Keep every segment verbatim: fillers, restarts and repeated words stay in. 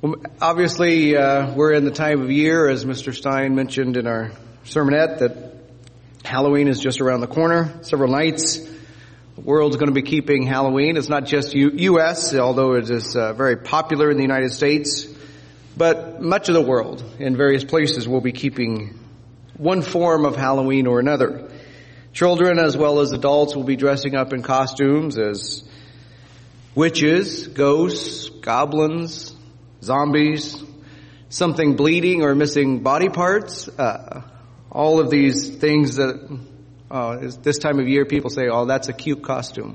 Well, obviously, uh, we're in the time of year, as Mister Stein mentioned in our sermonette, that Halloween is just around the corner. Several nights, the world's going to be keeping Halloween. It's not just U- U.S., although it is uh, very popular in the United States, but much of the world in various places will be keeping one form of Halloween or another. Children as well as adults will be dressing up in costumes as witches, ghosts, goblins, zombies, something bleeding or missing body parts. Uh, all of these things that uh, is this time of year people say, oh, that's a cute costume.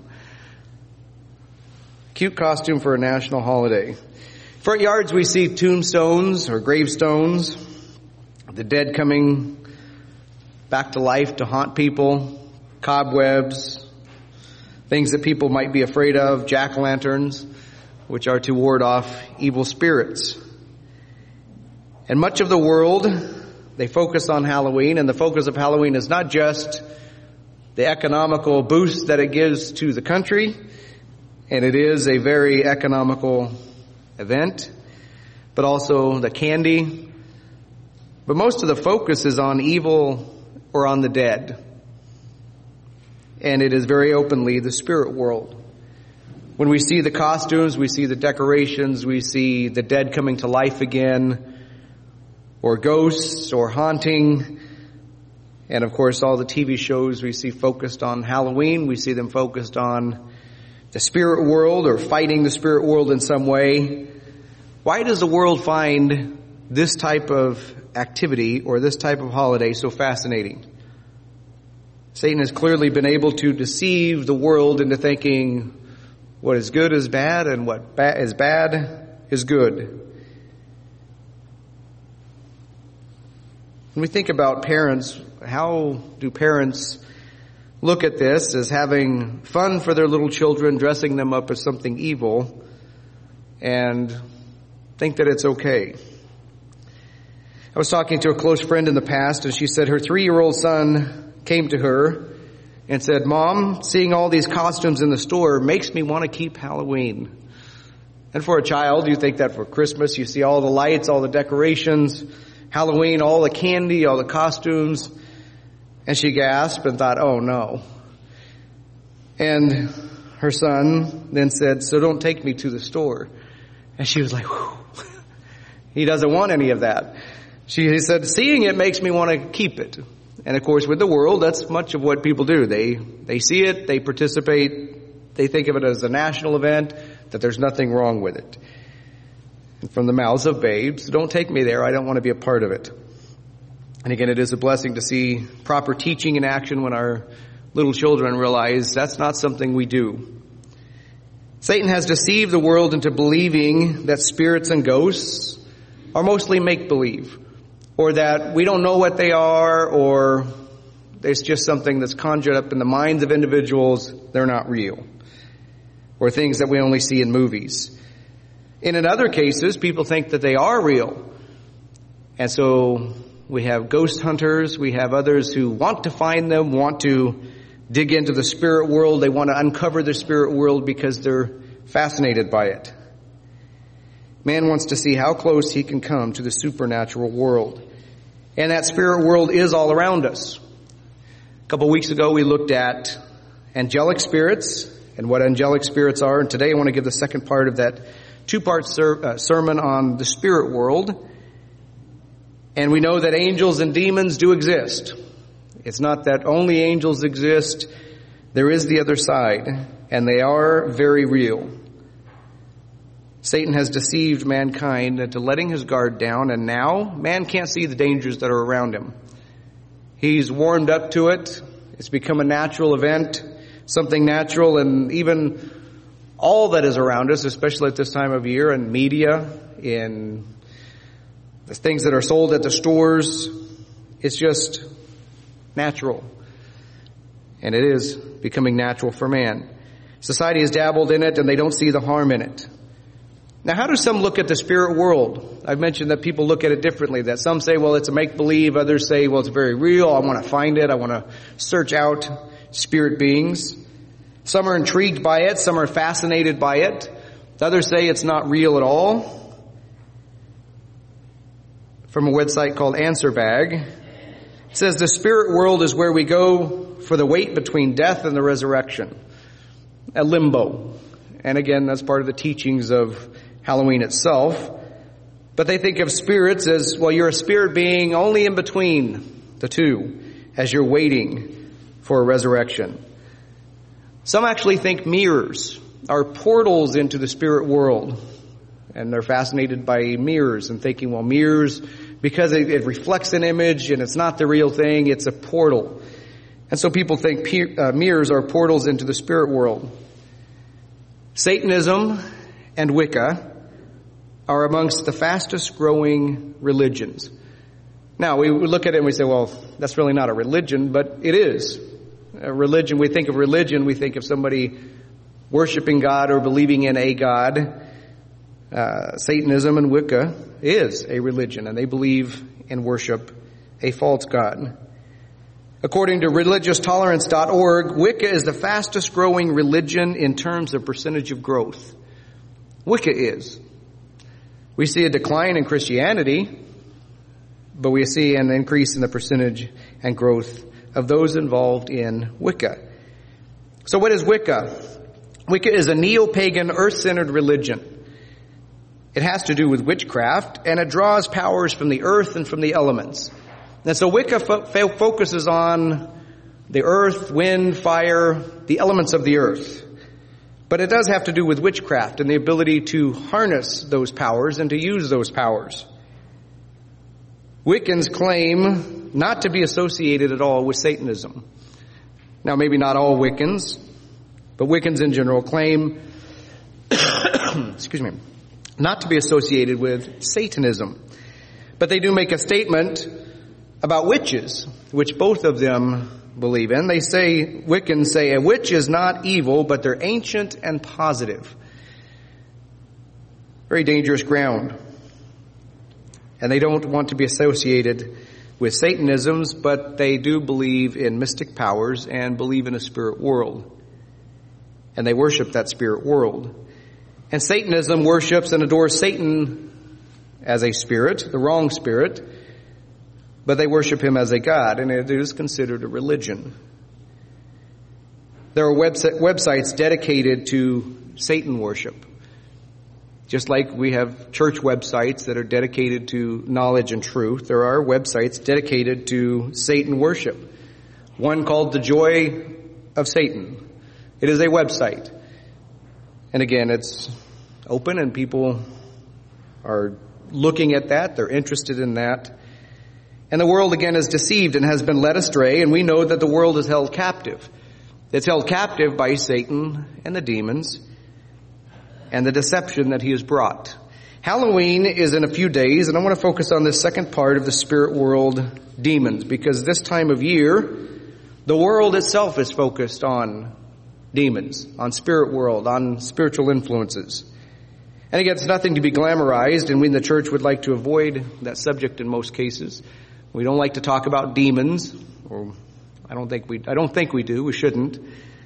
Cute costume for a national holiday. Front yards we see tombstones or gravestones, the dead coming back to life to haunt people, cobwebs, things that people might be afraid of, jack-o'-lanterns, which are to ward off evil spirits. And much of the world, they focus on Halloween, and the focus of Halloween is not just the economical boost that it gives to the country, and it is a very economical event, but also the candy. But most of the focus is on evil or on the dead. And it is very openly the spirit world. When we see the costumes, we see the decorations, we see the dead coming to life again, or ghosts, or haunting. And of course, all the T V shows we see focused on Halloween, we see them focused on the spirit world or fighting the spirit world in some way. Why does the world find this type of activity or this type of holiday so fascinating? Satan has clearly been able to deceive the world into thinking what is good is bad and what ba- is bad is good. When we think about parents, how do parents look at this as having fun for their little children, dressing them up as something evil, and think that it's okay? I was talking to a close friend in the past, and she said her three-year-old son came to her and said, Mom, seeing all these costumes in the store makes me want to keep Halloween. And for a child, you think that for Christmas, you see all the lights, all the decorations, Halloween, all the candy, all the costumes. And she gasped and thought, oh no. And her son then said, so don't take me to the store. And she was like, whew. He doesn't want any of that. She he said, seeing it makes me want to keep it. And of course, with the world, that's much of what people do. They they see it, they participate, they think of it as a national event, that there's nothing wrong with it. And from the mouths of babes, don't take me there, I don't want to be a part of it. And again, it is a blessing to see proper teaching in action when our little children realize that's not something we do. Satan has deceived the world into believing that spirits and ghosts are mostly make-believe, or that we don't know what they are, or it's just something that's conjured up in the minds of individuals. They're not real. Or things that we only see in movies. And in other cases, people think that they are real. And so we have ghost hunters, we have others who want to find them, want to dig into the spirit world. They want to uncover the spirit world because they're fascinated by it. Man wants to see how close he can come to the supernatural world. And that spirit world is all around us. A couple weeks ago we looked at angelic spirits and what angelic spirits are. And today I want to give the second part of that two-part ser- uh, sermon on the spirit world. And we know that angels and demons do exist. It's not that only angels exist. There is the other side. And they are very real. Satan has deceived mankind into letting his guard down, and now man can't see the dangers that are around him. He's warmed up to it. It's become a natural event, something natural, and even all that is around us, especially at this time of year, in media, in the things that are sold at the stores, it's just natural. And it is becoming natural for man. Society has dabbled in it, and they don't see the harm in it. Now, how do some look at the spirit world? I've mentioned that people look at it differently, that some say, well, it's a make-believe. Others say, well, it's very real. I want to find it. I want to search out spirit beings. Some are intrigued by it. Some are fascinated by it. Others say it's not real at all. from a website called AnswerBag. It says the spirit world is where we go for the wait between death and the resurrection, a limbo. And again, that's part of the teachings of Halloween itself. But they think of spirits as, well, you're a spirit being only in between the two as you're waiting for a resurrection. Some actually think mirrors are portals into the spirit world. And they're fascinated by mirrors and thinking, well, mirrors, because it, it reflects an image and it's not the real thing, it's a portal. And so people think pe- uh, mirrors are portals into the spirit world. Satanism and Wicca are amongst the fastest growing religions. Now, we look at it and we say, well, that's really not a religion, but it is. A religion, we think of religion, we think of somebody worshiping God or believing in a God. Uh, Satanism and Wicca is a religion, and they believe and worship a false god. According to religious tolerance dot org, Wicca is the fastest growing religion in terms of percentage of growth. Wicca is. We see a decline in Christianity, but we see an increase in the percentage and growth of those involved in Wicca. So what is Wicca? Wicca is a neo-pagan, earth-centered religion. It has to do with witchcraft, and it draws powers from the earth and from the elements. And so Wicca fo- focuses on the earth, wind, fire, the elements of the earth. But it does have to do with witchcraft and the ability to harness those powers and to use those powers. Wiccans claim not to be associated at all with Satanism. Now, maybe not all Wiccans, but Wiccans in general claim, excuse me, not to be associated with Satanism. But they do make a statement about witches, which both of them believe in. They say, Wiccans say, a witch is not evil, but they're ancient and positive. Very dangerous ground. And they don't want to be associated with Satanisms, but they do believe in mystic powers and believe in a spirit world. And they worship that spirit world. And Satanism worships and adores Satan as a spirit, the wrong spirit, but they worship him as a god, and it is considered a religion. There are website, websites dedicated to Satan worship. Just like we have church websites that are dedicated to knowledge and truth, there are websites dedicated to Satan worship. One called The Joy of Satan. It is a website. And again, it's open and people are looking at that. They're interested in that. And the world again is deceived and has been led astray, and we know that the world is held captive. It's held captive by Satan and the demons and the deception that he has brought. Halloween is in a few days, and I want to focus on this second part of the spirit world, demons, because this time of year, the world itself is focused on demons, on spirit world, on spiritual influences. And again, it's nothing to be glamorized, and we in the church would like to avoid that subject in most cases. We don't like to talk about demons, or I don't think we I don't think we do. We shouldn't.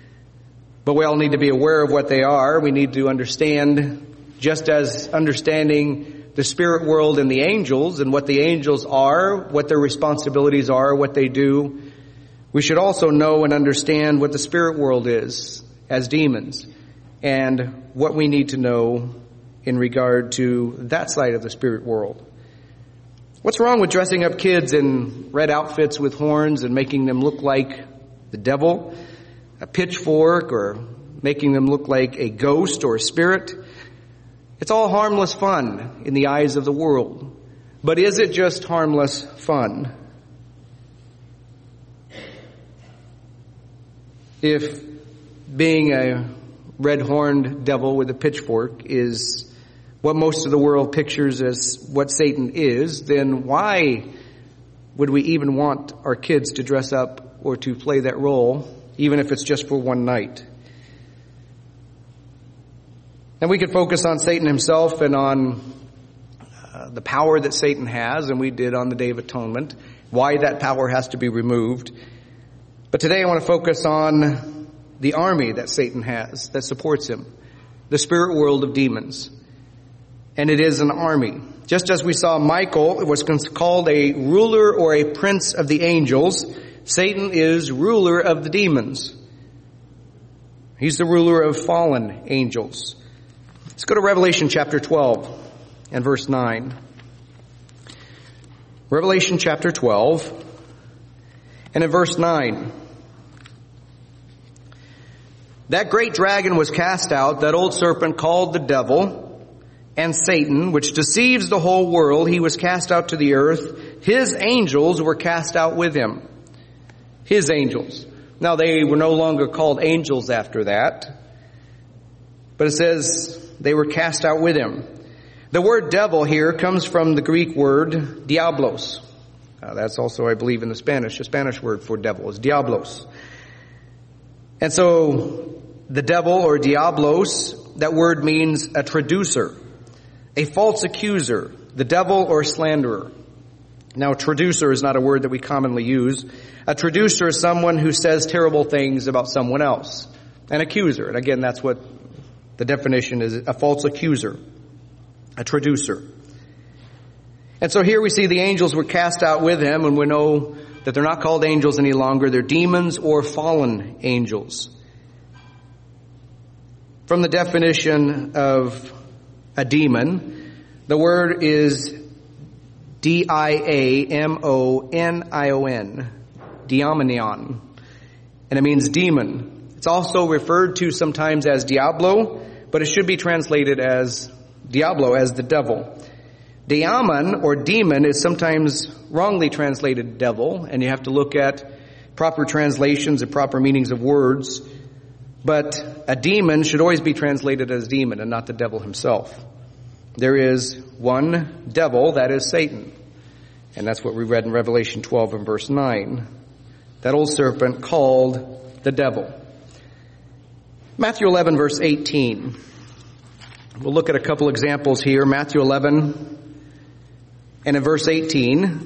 But we all need to be aware of what they are. We need to understand, just as understanding the spirit world and the angels and what the angels are, what their responsibilities are, what they do. We should also know and understand what the spirit world is as demons and what we need to know in regard to that side of the spirit world. What's wrong with dressing up kids in red outfits with horns and making them look like the devil, a pitchfork, or making them look like a ghost or a spirit? It's all harmless fun in the eyes of the world. But is it just harmless fun? If being a red-horned devil with a pitchfork is what most of the world pictures as what Satan is, then why would we even want our kids to dress up or to play that role, even if it's just for one night? And we could focus on Satan himself and on uh, the power that Satan has, and we did on the Day of Atonement, why that power has to be removed. But today I want to focus on the army that Satan has that supports him, the spirit world of demons. and it is an army. Just as we saw Michael was called a ruler or a prince of the angels, Satan is ruler of the demons. He's the ruler of fallen angels. Let's go to Revelation chapter twelve and verse nine. Revelation chapter twelve and in verse nine. That great dragon was cast out, that old serpent called the devil and Satan, which deceives the whole world. He was cast out to the earth. His angels were cast out with him. His angels. Now they were no longer called angels after that, but it says they were cast out with him. The word devil here comes from the Greek word diablos. Uh, that's also, I believe, in the Spanish. The Spanish word for devil is diablos. And so the devil or diablos, that word means a traducer, a false accuser, the devil or slanderer. Now, traducer is not a word that we commonly use. A traducer is someone who says terrible things about someone else. An accuser, and again, that's what the definition is, a false accuser, a traducer. And so here we see the angels were cast out with him, and we know that they're not called angels any longer. They're demons or fallen angels. From the definition of a demon, the word is D I A M O N I O N, diamonion, and it means demon. It's also referred to sometimes as Diablo, but it should be translated as Diablo, as the devil. Daemon or demon is sometimes wrongly translated devil, and you have to look at proper translations and proper meanings of words. But a demon should always be translated as demon and not the devil himself. There is one devil, that is Satan. And that's what we read in Revelation twelve and verse nine. That old serpent called the devil. Matthew eleven verse eighteen. We'll look at a couple examples here. Matthew eleven and in verse eighteen.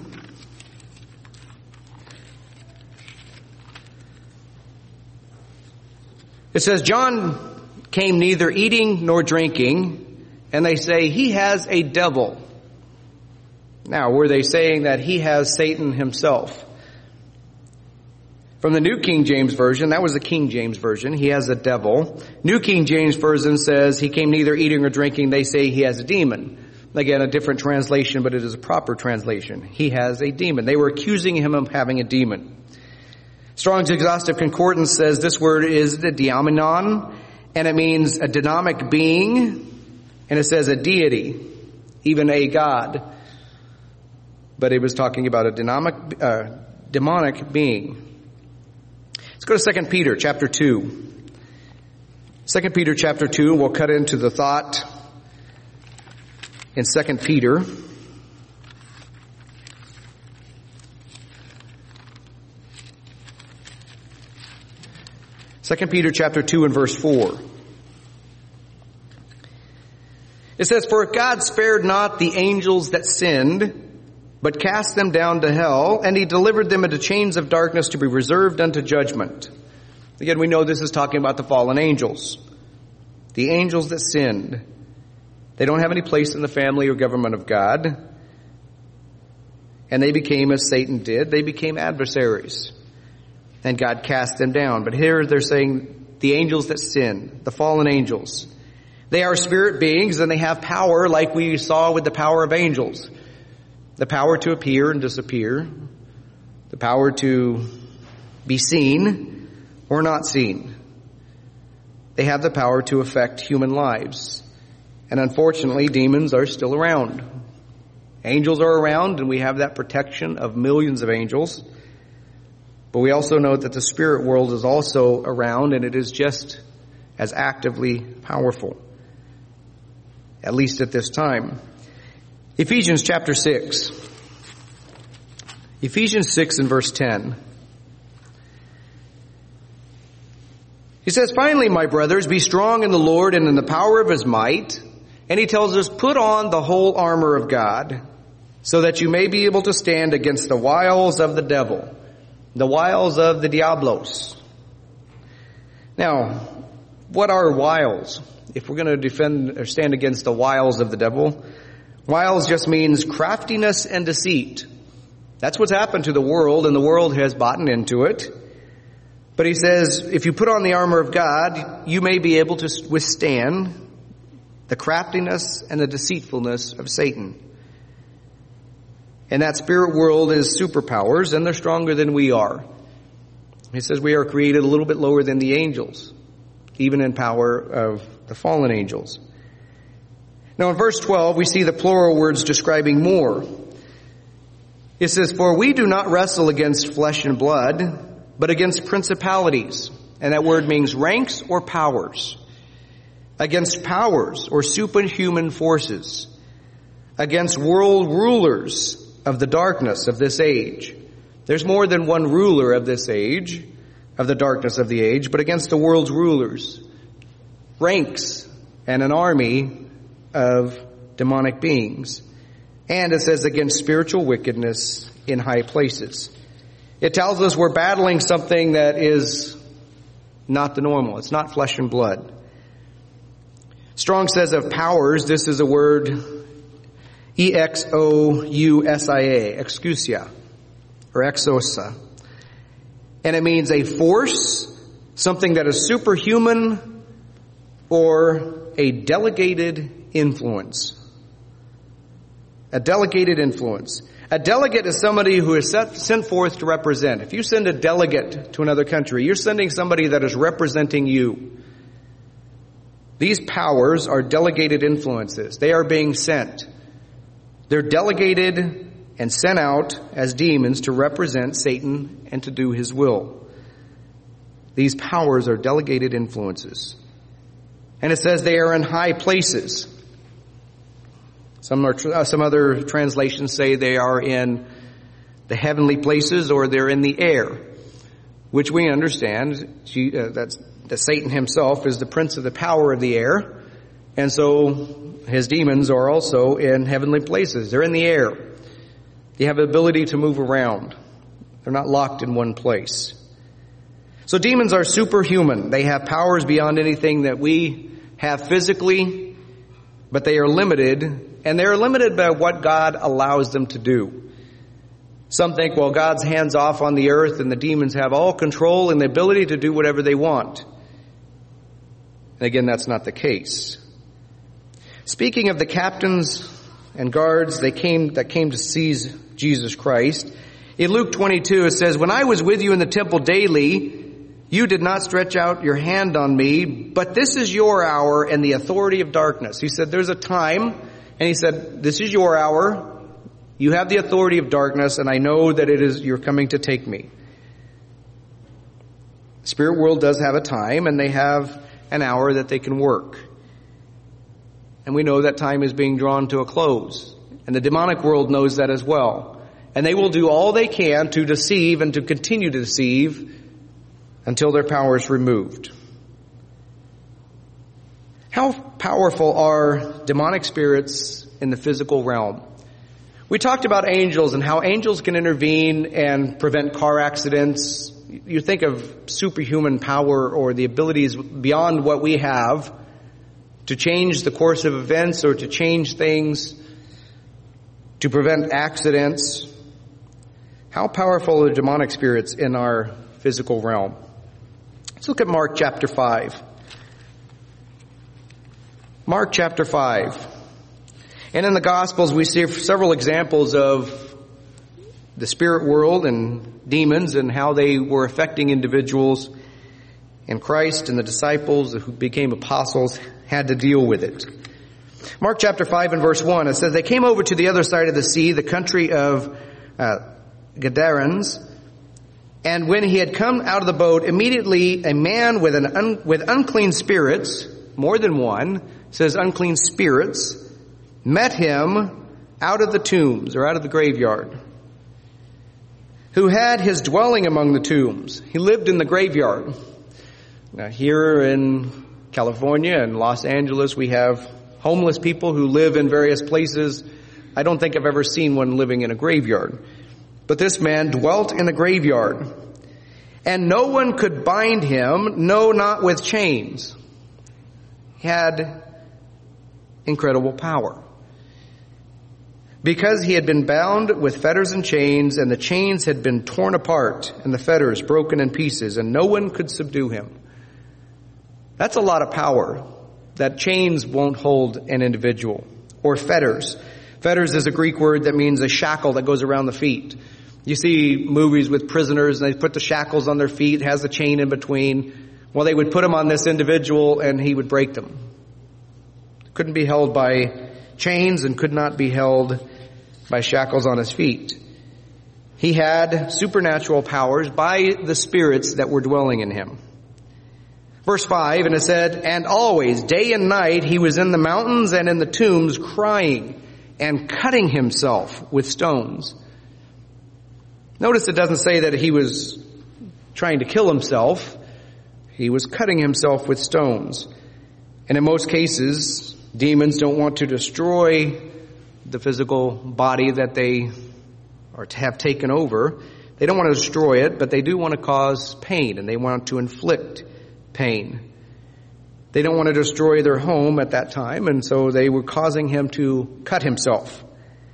It says, John came neither eating nor drinking, and they say he has a devil. Now, were they saying that he has Satan himself? From the New King James Version, that was the King James Version, he has a devil. New King James Version says he came neither eating or drinking, they say he has a demon. Again, a different translation, but it is a proper translation. He has a demon. They were accusing him of having a demon. Strong's Exhaustive Concordance says this word is the diamonon, and it means a dynamic being, and it says a deity, even a god. But it was talking about a dynamic, uh, demonic being. Let's go to Second Peter chapter two. Second Peter chapter two, and we'll cut into the thought in Second Peter. Second Peter chapter two and verse four. It says, For God spared not the angels that sinned, but cast them down to hell, and he delivered them into chains of darkness to be reserved unto judgment. Again, we know this is talking about the fallen angels. The angels that sinned. They don't have any place in the family or government of God. And they became, as Satan did, they became adversaries. And God cast them down. But here they're saying the angels that sin, the fallen angels. They are spirit beings and they have power like we saw with the power of angels. The power to appear and disappear. The power to be seen or not seen. They have the power to affect human lives. And unfortunately, demons are still around. Angels are around and we have that protection of millions of angels. But we also know that the spirit world is also around and it is just as actively powerful. At least at this time. Ephesians chapter six. Ephesians six and verse ten. He says, Finally, my brothers, be strong in the Lord and in the power of his might. And he tells us, put on the whole armor of God, so that you may be able to stand against the wiles of the devil. The wiles of the diablos. Now, what are wiles? if we're going to defend or stand against the wiles of the devil, wiles just means craftiness and deceit. That's what's happened to the world, and the world has bought into it. But he says, if you put on the armor of God, you may be able to withstand the craftiness and the deceitfulness of Satan. And that spirit world is superpowers, and they're stronger than we are. He says we are created a little bit lower than the angels, even in power of the fallen angels. Now in verse twelve, we see the plural words describing more. It says, for we do not wrestle against flesh and blood, but against principalities. And that word means ranks or powers. Against powers or superhuman forces. Against world rulers of the darkness of this age. There's more than one ruler of this age, of the darkness of the age, but against the world's rulers. Ranks and an army of demonic beings. And it says against spiritual wickedness in high places. It tells us we're battling something that is not the normal. It's not flesh and blood. Strong says of powers, this is a word E X O U S I A, exousia, or exosa. And it means a force, something that is superhuman, or a delegated influence. A delegated influence. A delegate is somebody who is set, sent forth to represent. If you send a delegate to another country, you're sending somebody that is representing you. These powers are delegated influences. They are being sent. They're delegated and sent out as demons to represent Satan and to do his will. These powers are delegated influences. And it says they are in high places. Some are, uh, some other translations say they are in the heavenly places or they're in the air, which we understand she, uh, that's, that Satan himself is the prince of the power of the air, and so his demons are also in heavenly places. They're in the air. They have the ability to move around. They're not locked in one place. So demons are superhuman. They have powers beyond anything that we have physically, but they are limited. And they're limited by what God allows them to do. Some think, well, God's hands off on the earth and the demons have all control and the ability to do whatever they want. And again, that's not the case. Speaking of the captains and guards they came that came to seize Jesus Christ, in Luke twenty-two it says, when I was with you in the temple daily, you did not stretch out your hand on me, but this is your hour and the authority of darkness. He said, there's a time. And he said, this is your hour. You have the authority of darkness, and I know that it is you're coming to take me. The spirit world does have a time, and they have an hour that they can work. And we know that time is being drawn to a close. And the demonic world knows that as well. And they will do all they can to deceive and to continue to deceive until their power is removed. How powerful are demonic spirits in the physical realm? We talked about angels and how angels can intervene and prevent car accidents. You think of superhuman power or the abilities beyond what we have to change the course of events or to change things, to prevent accidents. How powerful are demonic spirits in our physical realm? Let's look at Mark chapter five. Mark chapter five. And in the Gospels we see several examples of the spirit world and demons and how they were affecting individuals. And Christ and the disciples who became apostles had to deal with it. Mark chapter five and verse one, it says, they came over to the other side of the sea, the country of uh, Gadarenes. And when he had come out of the boat, immediately a man with an un, with unclean spirits, more than one, says unclean spirits, met him out of the tombs or out of the graveyard, who had his dwelling among the tombs. He lived in the graveyard. Now here in California and Los Angeles, we have homeless people who live in various places. I don't think I've ever seen one living in a graveyard. But this man dwelt in the graveyard, and no one could bind him, no, not with chains. had incredible power. Because he had been bound with fetters and chains, and the chains had been torn apart, and the fetters broken in pieces, and no one could subdue him. That's a lot of power. That chains won't hold an individual. Or fetters. Fetters is a Greek word that means a shackle that goes around the feet. You see movies with prisoners, and they put the shackles on their feet, has a chain in between. Well, they would put them on this individual, and he would break them. Couldn't be held by chains and could not be held by shackles on his feet. He had supernatural powers by the spirits that were dwelling in him. Verse five, and it said, and always, day and night, he was in the mountains and in the tombs, crying and cutting himself with stones. Notice it doesn't say that he was trying to kill himself. He was cutting himself with stones. And in most cases, demons don't want to destroy the physical body that they are to have taken over. They don't want to destroy it, but they do want to cause pain, and they want to inflict pain. They don't want to destroy their home at that time, and so they were causing him to cut himself.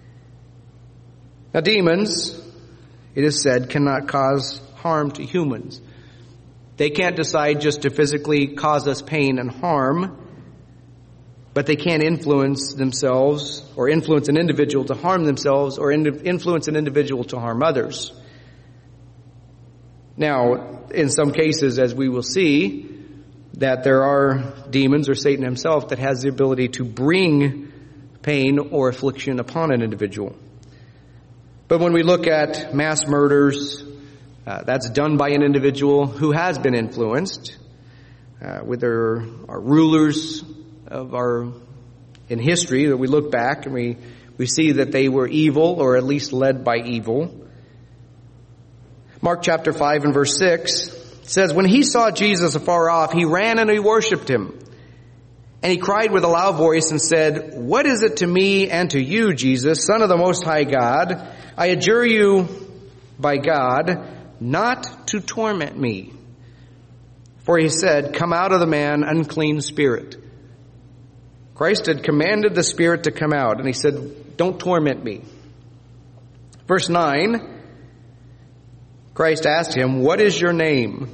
Now, demons, it is said, cannot cause harm to humans. They can't decide just to physically cause us pain and harm, but they can influence themselves or influence an individual to harm themselves or influence an individual to harm others. Now, in some cases, as we will see, that there are demons or Satan himself that has the ability to bring pain or affliction upon an individual. But when we look at mass murders, uh, that's done by an individual who has been influenced, uh, whether our rulers of our, in history, that we look back and we, we see that they were evil or at least led by evil. Mark chapter five and verse six says, when he saw Jesus afar off, he ran and he worshipped him. And he cried with a loud voice and said, what is it to me and to you, Jesus, Son of the Most High God? I adjure you by God not to torment me. For he said, come out of the man, unclean spirit. Christ had commanded the spirit to come out, and he said, don't torment me. Verse nine, Christ asked him, what is your name?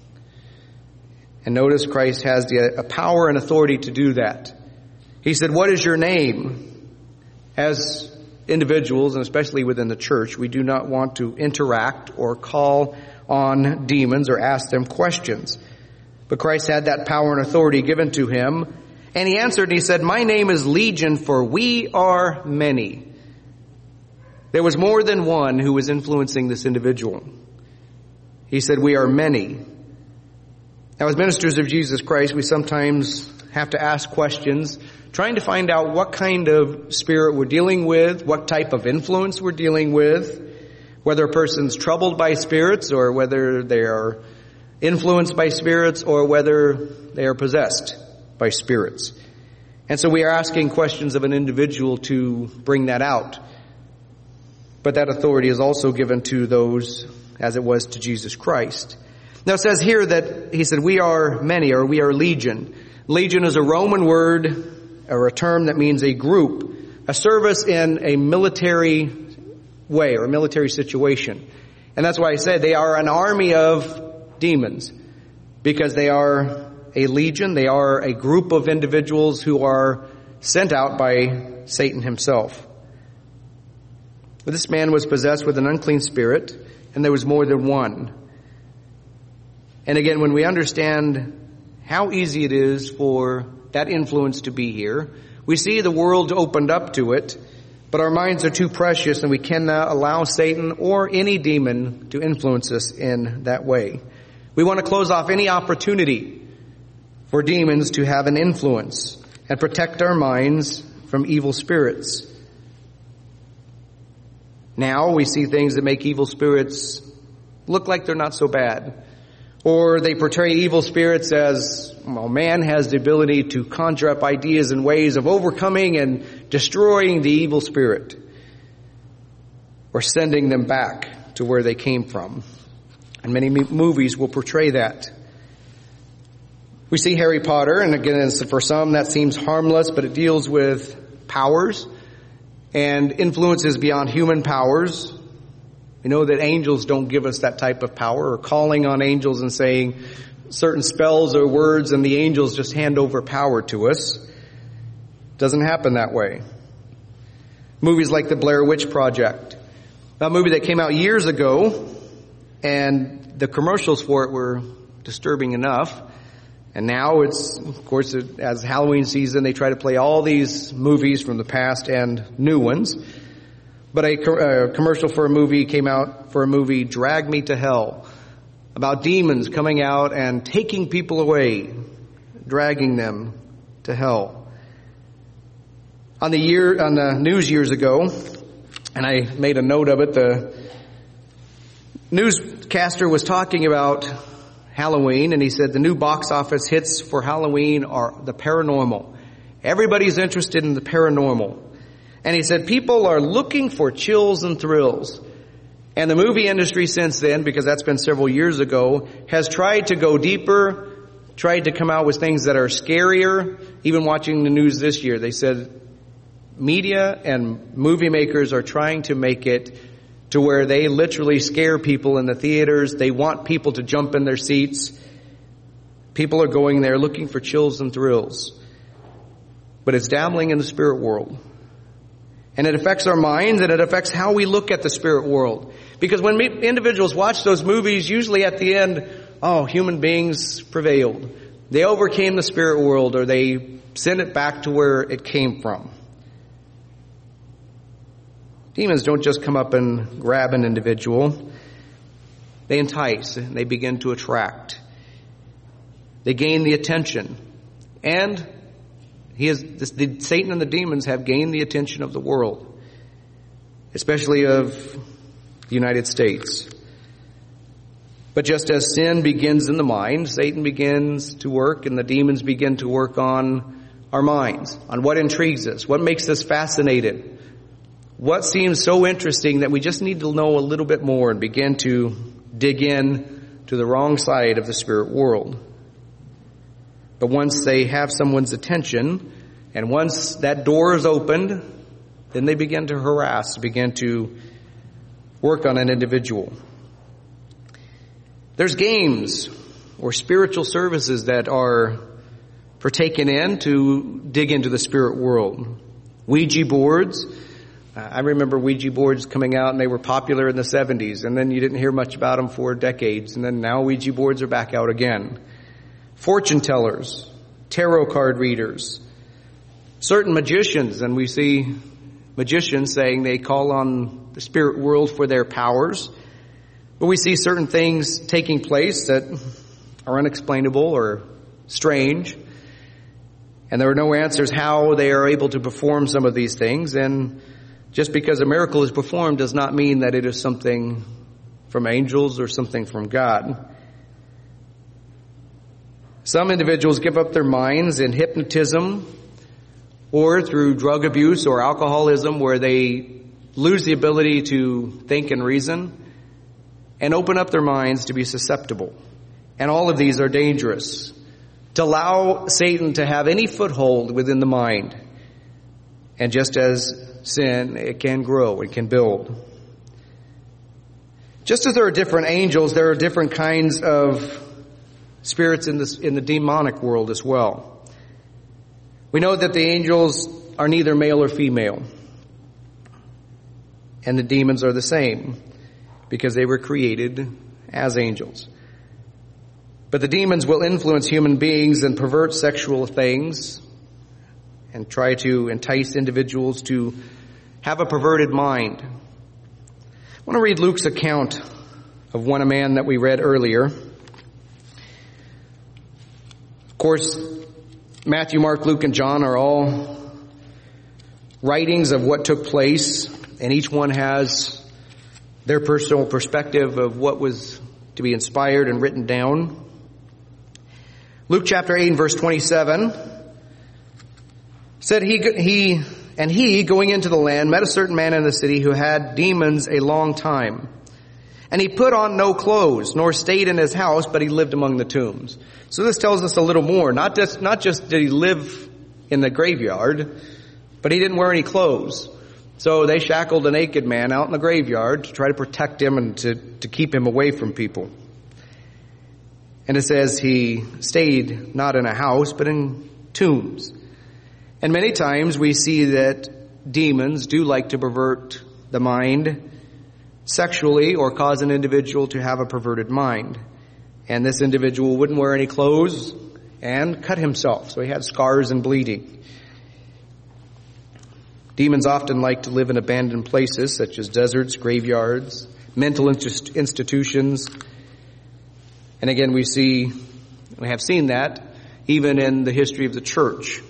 And notice Christ has the a power and authority to do that. He said, what is your name? As individuals, and especially within the church, we do not want to interact or call on demons or ask them questions. But Christ had that power and authority given to him. And he answered and he said, my name is Legion, for we are many. There was more than one who was influencing this individual. He said, we are many. Now, as ministers of Jesus Christ, we sometimes have to ask questions, trying to find out what kind of spirit we're dealing with, what type of influence we're dealing with, whether a person's troubled by spirits or whether they are influenced by spirits or whether they are possessed by spirits. And so we are asking questions of an individual to bring that out. But that authority is also given to those as it was to Jesus Christ. Now it says here that he said, we are many, or we are legion. Legion is a Roman word or a term that means a group, a service in a military way or a military situation. And that's why I said they are an army of demons, because they are a legion. They are a group of individuals who are sent out by Satan himself. But this man was possessed with an unclean spirit, and there was more than one. And again, when we understand how easy it is for that influence to be here, we see the world opened up to it, but our minds are too precious and we cannot allow Satan or any demon to influence us in that way. We want to close off any opportunity for demons to have an influence and protect our minds from evil spirits. Now we see things that make evil spirits look like they're not so bad. Or they portray evil spirits as, well, man has the ability to conjure up ideas and ways of overcoming and destroying the evil spirit, or sending them back to where they came from. And many movies will portray that. We see Harry Potter, and again, for some that seems harmless, but it deals with powers and influences beyond human powers. We know that angels don't give us that type of power, or calling on angels and saying certain spells or words and the angels just hand over power to us. Doesn't happen that way. Movies like the Blair Witch Project, a movie that came out years ago, and the commercials for it were disturbing enough. And now it's, of course, as Halloween season, they try to play all these movies from the past and new ones. But a, a commercial for a movie came out for a movie, Drag Me to Hell, about demons coming out and taking people away, dragging them to hell. On the year, on the news years ago, and I made a note of it, the newscaster was talking about Halloween, and he said the new box office hits for Halloween are the paranormal. Everybody's interested in the paranormal. And he said people are looking for chills and thrills. And the movie industry since then, because that's been several years ago, has tried to go deeper, tried to come out with things that are scarier. Even watching the news this year, they said media and movie makers are trying to make it to where they literally scare people in the theaters. They want people to jump in their seats. People are going there looking for chills and thrills. But it's dabbling in the spirit world. And it affects our minds, and it affects how we look at the spirit world. Because when individuals watch those movies, usually at the end, oh, human beings prevailed. They overcame the spirit world, or they sent it back to where it came from. Demons don't just come up and grab an individual. They entice, and they begin to attract. They gain the attention. And he is, the, Satan and the demons have gained the attention of the world, especially of the United States. But just as sin begins in the mind, Satan begins to work, and the demons begin to work on our minds, on what intrigues us, what makes us fascinated, what seems so interesting that we just need to know a little bit more and begin to dig in to the wrong side of the spirit world. But once they have someone's attention, and once that door is opened, then they begin to harass, begin to work on an individual. There's games or spiritual services that are partaken in to dig into the spirit world. Ouija boards. I remember Ouija boards coming out, and they were popular in the seventies, and then you didn't hear much about them for decades, and then now Ouija boards are back out again. Fortune tellers, tarot card readers, certain magicians, and we see magicians saying they call on the spirit world for their powers, but we see certain things taking place that are unexplainable or strange, and there are no answers how they are able to perform some of these things. And just because a miracle is performed does not mean that it is something from angels or something from God. Some individuals give up their minds in hypnotism or through drug abuse or alcoholism, where they lose the ability to think and reason and open up their minds to be susceptible. And all of these are dangerous. To allow Satan to have any foothold within the mind. And just as sin, it can grow, it can build. Just as there are different angels, there are different kinds of spirits in this, in the demonic world as well. We know that the angels are neither male or female. And the demons are the same, because they were created as angels. But the demons will influence human beings and pervert sexual things and try to entice individuals to have a perverted mind. I want to read Luke's account of one man that we read earlier. Of course, Matthew, Mark, Luke, and John are all writings of what took place, and each one has their personal perspective of what was to be inspired and written down. Luke chapter eight and verse twenty-seven said, he, he, and he, going into the land, met a certain man in the city who had demons a long time, And he put on no clothes, nor stayed in his house, but he lived among the tombs. So this tells us a little more. Not just, not just did he live in the graveyard, but he didn't wear any clothes. So they shackled a naked man out in the graveyard to try to protect him and to, to keep him away from people. And it says he stayed not in a house, but in tombs. And many times we see that demons do like to pervert the mind sexually or cause an individual to have a perverted mind. And this individual wouldn't wear any clothes and cut himself. So he had scars and bleeding. Demons often like to live in abandoned places such as deserts, graveyards, mental inst- institutions. And again, we see, we have seen that even in the history of the church.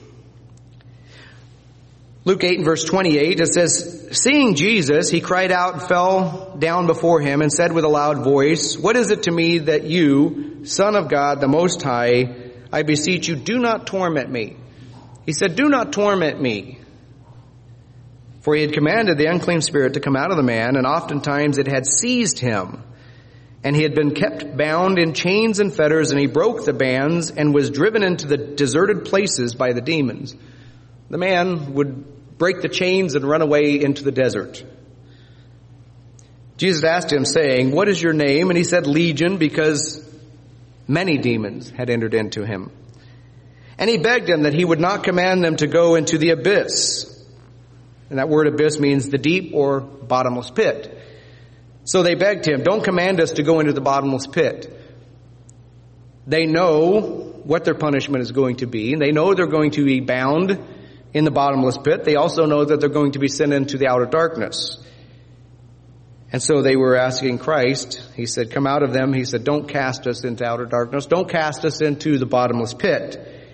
Luke eight and verse twenty-eight, it says, seeing Jesus, he cried out and fell down before him and said with a loud voice, what is it to me that you, Son of God, the Most High, I beseech you, do not torment me. He said, do not torment me. For he had commanded the unclean spirit to come out of the man, and oftentimes it had seized him. And he had been kept bound in chains and fetters, and he broke the bands and was driven into the deserted places by the demons. The man would break the chains and run away into the desert. Jesus asked him, saying, what is your name? And he said, Legion, because many demons had entered into him. And he begged him that he would not command them to go into the abyss. And that word abyss means the deep or bottomless pit. So they begged him, don't command us to go into the bottomless pit. They know what their punishment is going to be. And they know they're going to be bound in the bottomless pit. They also know that they're going to be sent into the outer darkness. And so they were asking Christ, he said, come out of them. He said, don't cast us into outer darkness. Don't cast us into the bottomless pit.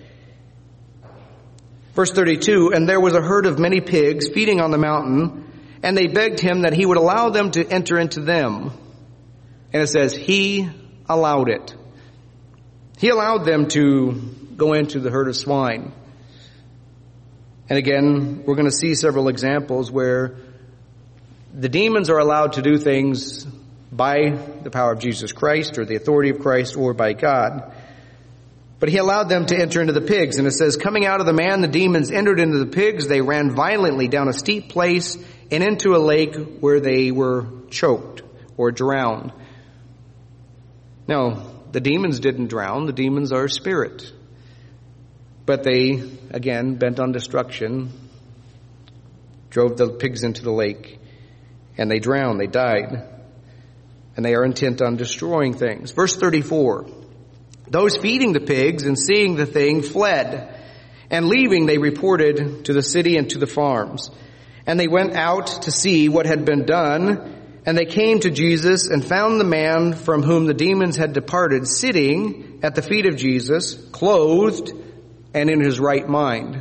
Verse thirty-two, and there was a herd of many pigs feeding on the mountain, and they begged him that he would allow them to enter into them. And it says, he allowed it. He allowed them to go into the herd of swine. And again, we're going to see several examples where the demons are allowed to do things by the power of Jesus Christ or the authority of Christ or by God. But he allowed them to enter into the pigs. And it says, coming out of the man, the demons entered into the pigs. They ran violently down a steep place and into a lake where they were choked or drowned. Now, the demons didn't drown. The demons are spirit. But they, again, bent on destruction, drove the pigs into the lake, and they drowned, they died. And they are intent on destroying things. Verse thirty-four, those feeding the pigs and seeing the thing fled, and leaving they reported to the city and to the farms. And they went out to see what had been done, and they came to Jesus and found the man from whom the demons had departed sitting at the feet of Jesus, clothed and in his right mind.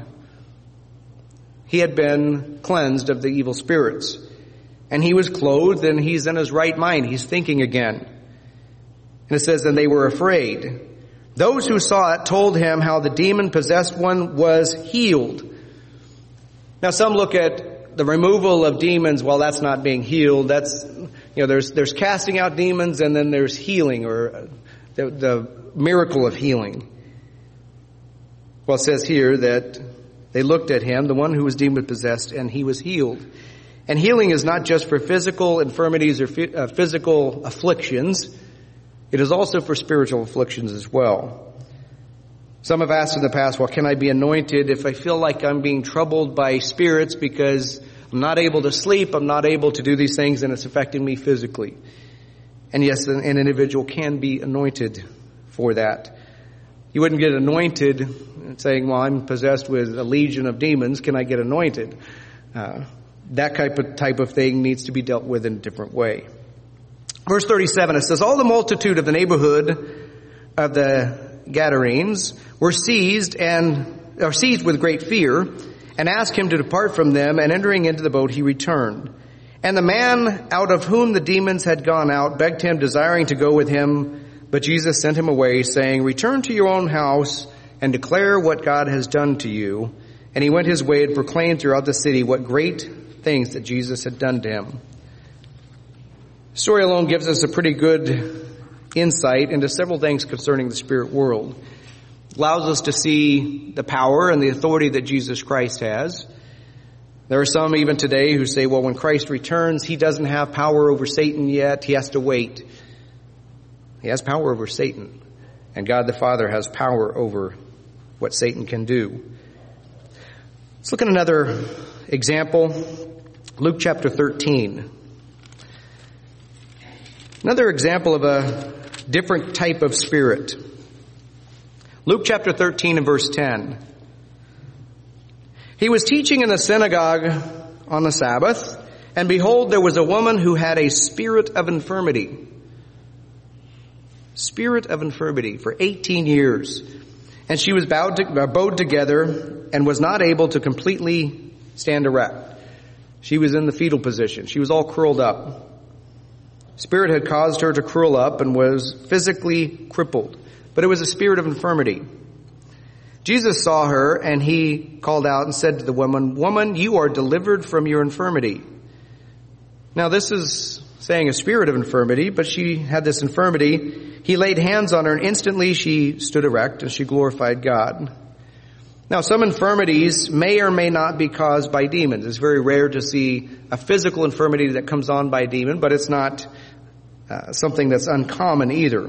He had been cleansed of the evil spirits. And he was clothed and he's in his right mind. He's thinking again. And it says, and they were afraid. Those who saw it told him how the demon-possessed one was healed. Now some look at the removal of demons, well, that's not being healed. That's, you know, there's, there's casting out demons and then there's healing or the, the miracle of healing. Well, it says here that they looked at him, the one who was demon-possessed, and he was healed. And healing is not just for physical infirmities or uh, physical afflictions. It is also for spiritual afflictions as well. Some have asked in the past, well, can I be anointed if I feel like I'm being troubled by spirits because I'm not able to sleep, I'm not able to do these things, and it's affecting me physically? And yes, an individual can be anointed for that. You wouldn't get anointed saying, well, I'm possessed with a legion of demons. Can I get anointed? Uh, that type of, type of thing needs to be dealt with in a different way. Verse thirty-seven, it says, all the multitude of the neighborhood of the Gadarenes were seized and are seized with great fear and asked him to depart from them. And entering into the boat, he returned. And the man out of whom the demons had gone out begged him, desiring to go with him. But Jesus sent him away, saying, return to your own house and declare what God has done to you. And he went his way and proclaimed throughout the city what great things that Jesus had done to him. Story alone gives us a pretty good insight into several things concerning the spirit world. It allows us to see the power and the authority that Jesus Christ has. There are some even today who say, well, when Christ returns, he doesn't have power over Satan yet. He has to wait. He has power over Satan. And God the Father has power over what Satan can do. Let's look at another example. Luke chapter thirteen. Another example of a different type of spirit. Luke chapter thirteen and verse ten. He was teaching in the synagogue on the Sabbath, and behold, there was a woman who had a spirit of infirmity. Spirit of infirmity for eighteen years. And she was bowed, to, bowed together and was not able to completely stand erect. She was in the fetal position. She was all curled up. Spirit had caused her to curl up and was physically crippled. But it was a spirit of infirmity. Jesus saw her and he called out and said to the woman, "Woman, you are delivered from your infirmity." Now this is saying a spirit of infirmity, but she had this infirmity. He laid hands on her and instantly she stood erect and she glorified God. Now some infirmities may or may not be caused by demons. It's very rare to see a physical infirmity that comes on by a demon, but it's not uh, something that's uncommon either.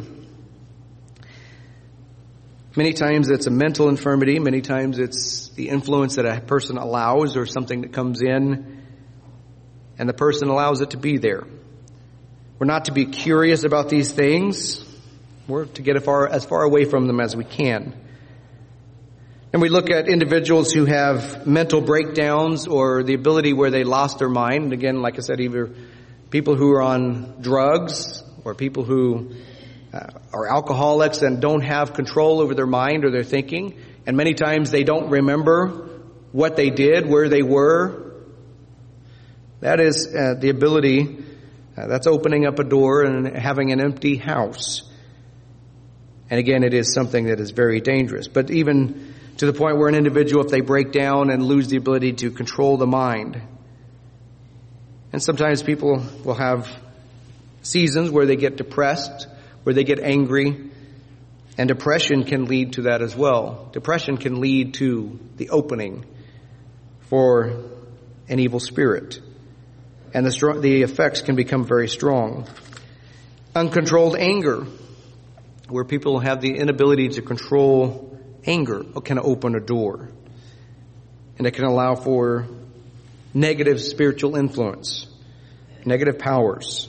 Many times it's a mental infirmity. Many times it's the influence that a person allows or something that comes in and the person allows it to be there. We're not to be curious about these things. We're to get as far, as far away from them as we can. And we look at individuals who have mental breakdowns or the ability where they lost their mind. And again, like I said, either people who are on drugs or people who uh, are alcoholics and don't have control over their mind or their thinking. And many times they don't remember what they did, where they were. That is uh, the ability, uh, that's opening up a door and having an empty house. And again, it is something that is very dangerous. But even to the point where an individual, if they break down and lose the ability to control the mind. And sometimes people will have seasons where they get depressed, where they get angry. And depression can lead to that as well. Depression can lead to the opening for an evil spirit. And the, strong, the effects can become very strong. Uncontrolled anger, where people have the inability to control anger, can open a door. And it can allow for negative spiritual influence, negative powers.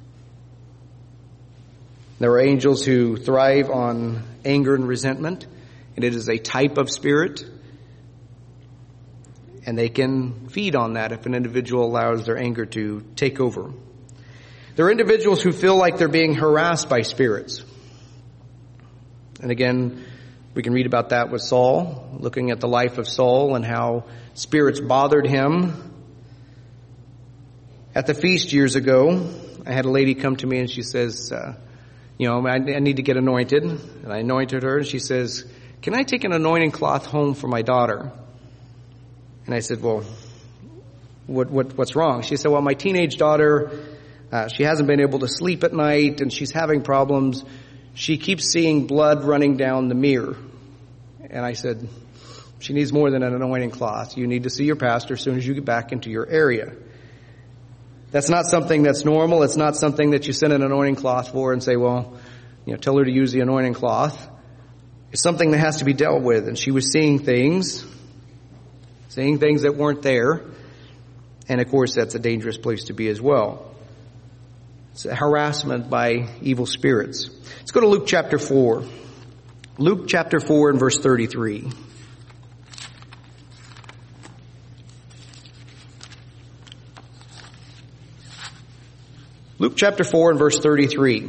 There are angels who thrive on anger and resentment, and it is a type of spirit. And they can feed on that if an individual allows their anger to take over. There are individuals who feel like they're being harassed by spirits. And again, we can read about that with Saul, looking at the life of Saul and how spirits bothered him. At the feast years ago, I had a lady come to me and she says, uh, you know, I, I need to get anointed. And I anointed her and she says, "Can I take an anointing cloth home for my daughter?" And I said, "Well, what, what, what's wrong?" She said, "Well, my teenage daughter, uh, she hasn't been able to sleep at night and she's having problems. She keeps seeing blood running down the mirror." And I said, "She needs more than an anointing cloth. You need to see your pastor as soon as you get back into your area." That's not something that's normal. It's not something that you send an anointing cloth for and say, well, you know, tell her to use the anointing cloth. It's something that has to be dealt with. And she was seeing things, seeing things that weren't there. And of course, that's a dangerous place to be as well. It's a harassment by evil spirits. Let's go to Luke chapter four. Luke chapter four and verse thirty-three. Luke chapter four and verse thirty-three.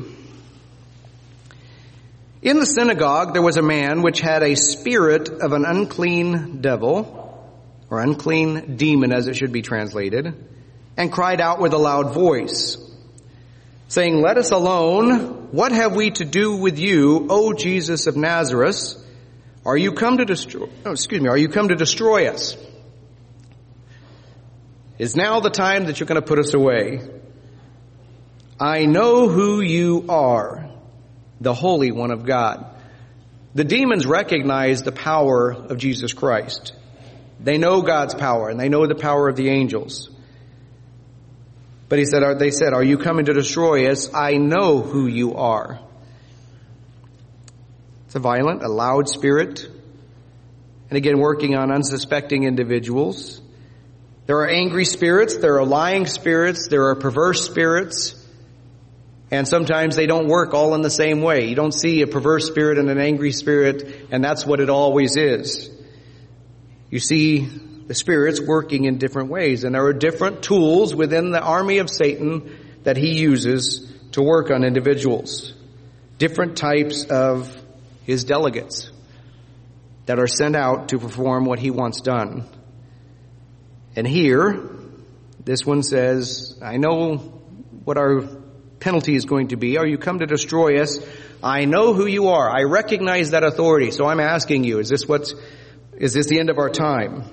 In the synagogue there was a man which had a spirit of an unclean devil, or unclean demon as it should be translated, and cried out with a loud voice, saying, "Let us alone. What have we to do with you, O Jesus of Nazareth? Are you come to destroy, oh, excuse me, are you come to destroy us? Is now the time that you're going to put us away? I know who you are, the Holy One of God. The demons recognize the power of Jesus Christ. They know God's power, and they know the power of the angels. But he said, they said, are you coming to destroy us? I know who you are. It's a violent, a loud spirit. And again, working on unsuspecting individuals. There are angry spirits, there are lying spirits, there are perverse spirits. And sometimes they don't work all in the same way. You don't see a perverse spirit and an angry spirit, and that's what it always is. You see the spirits working in different ways, and there are different tools within the army of Satan that he uses to work on individuals. Different types of his delegates that are sent out to perform what he wants done. And here, this one says, I know what our penalty is going to be. Are you come to destroy us? I know who you are. I recognize that authority. So I'm asking you, is this what's, is this the end of our time?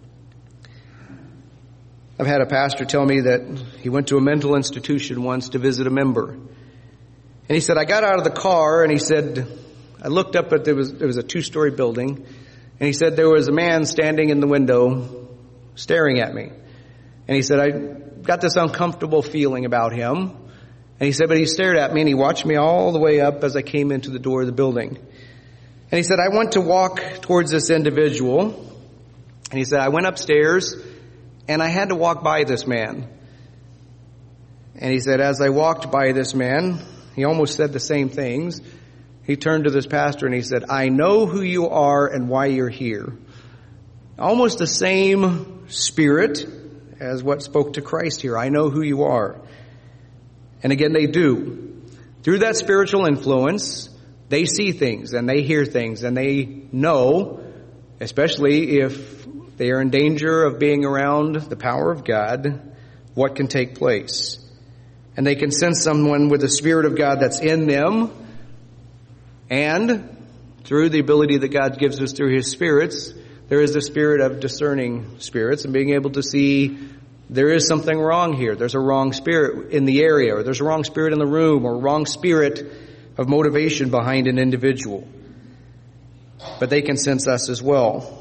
I've had a pastor tell me that he went to a mental institution once to visit a member. And he said, I got out of the car and he said, I looked up at, there was, there was a two-story building, and he said there was a man standing in the window staring at me. And he said, I got this uncomfortable feeling about him. And he said, but he stared at me and he watched me all the way up as I came into the door of the building. And he said, I went to walk towards this individual. And he said, I went upstairs and I had to walk by this man. And he said, as I walked by this man, he almost said the same things. He turned to this pastor and he said, I know who you are and why you're here. Almost the same spirit as what spoke to Christ here. I know who you are. And again, they do. Through that spiritual influence, they see things and they hear things and they know, especially if they are in danger of being around the power of God, what can take place. And they can sense someone with the Spirit of God that's in them, and through the ability that God gives us through His spirits, there is the spirit of discerning spirits and being able to see there is something wrong here. There's a wrong spirit in the area, or there's a wrong spirit in the room, or a wrong spirit of motivation behind an individual. But they can sense us as well.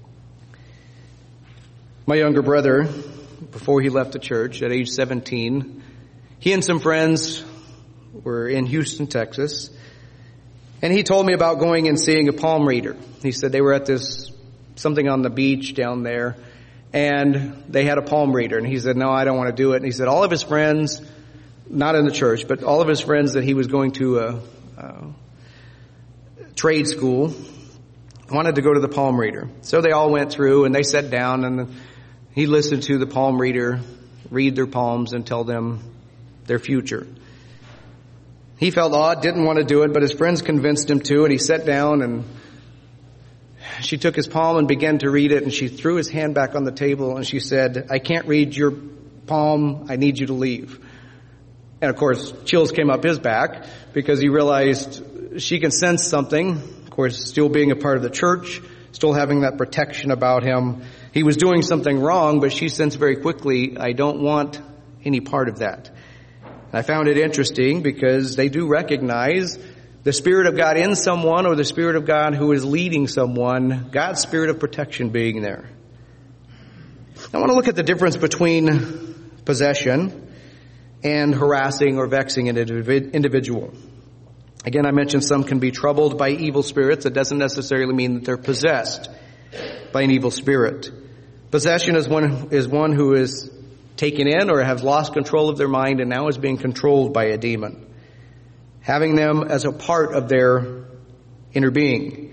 My younger brother, before he left the church at age seventeen, he and some friends were in Houston, Texas, and he told me about going and seeing a palm reader. He said they were at this something on the beach down there, and they had a palm reader. And he said, no, I don't want to do it. And he said all of his friends, not in the church, but all of his friends that he was going to a, a trade school, wanted to go to the palm reader. So they all went through, and they sat down, and he listened to the palm reader read their palms and tell them their future. He felt odd, didn't want to do it, but his friends convinced him to, and he sat down, and she took his palm and began to read it, and she threw his hand back on the table, and she said, I can't read your palm, I need you to leave. And of course, chills came up his back, because he realized she can sense something, of course, still being a part of the church, still having that protection about him. He was doing something wrong, but she sensed very quickly, I don't want any part of that. I found it interesting because they do recognize the Spirit of God in someone, or the Spirit of God who is leading someone, God's Spirit of protection being there. I want to look at the difference between possession and harassing or vexing an individual. Again, I mentioned some can be troubled by evil spirits. It doesn't necessarily mean that they're possessed by an evil spirit. Possession is one, is one who is taken in or has lost control of their mind and now is being controlled by a demon, having them as a part of their inner being.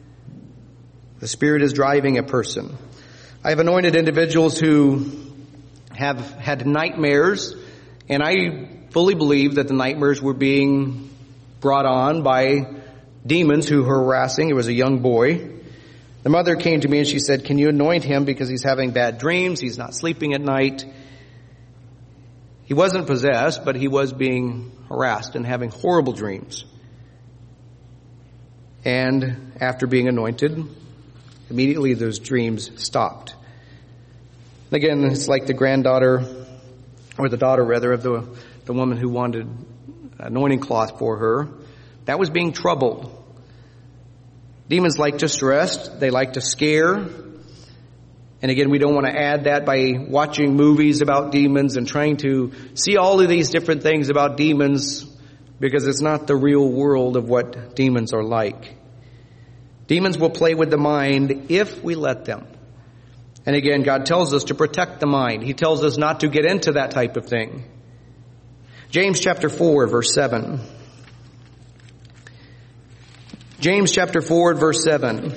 The Spirit is driving a person. I have anointed individuals who have had nightmares, and I fully believe that the nightmares were being brought on by demons who were harassing. It was a young boy. The mother came to me and she said, can you anoint him because he's having bad dreams, he's not sleeping at night. He wasn't possessed, but he was being harassed and having horrible dreams. And after being anointed, immediately those dreams stopped. Again, it's like the granddaughter or the daughter rather of the, the woman who wanted anointing cloth for her, that was being troubled. Demons like to stress, they like to scare. And again, we don't want to add that by watching movies about demons and trying to see all of these different things about demons, because it's not the real world of what demons are like. Demons will play with the mind if we let them. And again, God tells us to protect the mind. He tells us not to get into that type of thing. James chapter four, verse seven. James chapter four, verse seven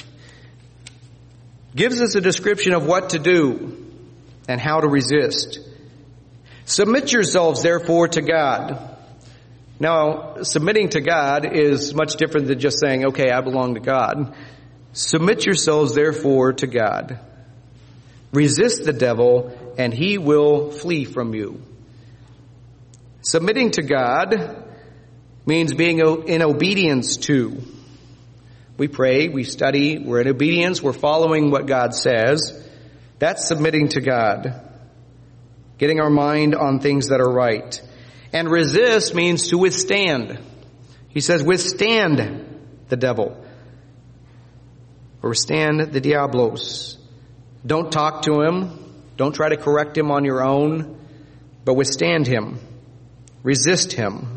gives us a description of what to do and how to resist. Submit yourselves, therefore, to God. Now, submitting to God is much different than just saying, okay, I belong to God. Submit yourselves, therefore, to God. Resist the devil, and he will flee from you. Submitting to God means being in obedience to. We pray, we study, we're in obedience, we're following what God says. That's submitting to God. Getting our mind on things that are right. And resist means to withstand. He says, withstand the devil. Or withstand the diablos. Don't talk to him. Don't try to correct him on your own. But withstand him. Resist him.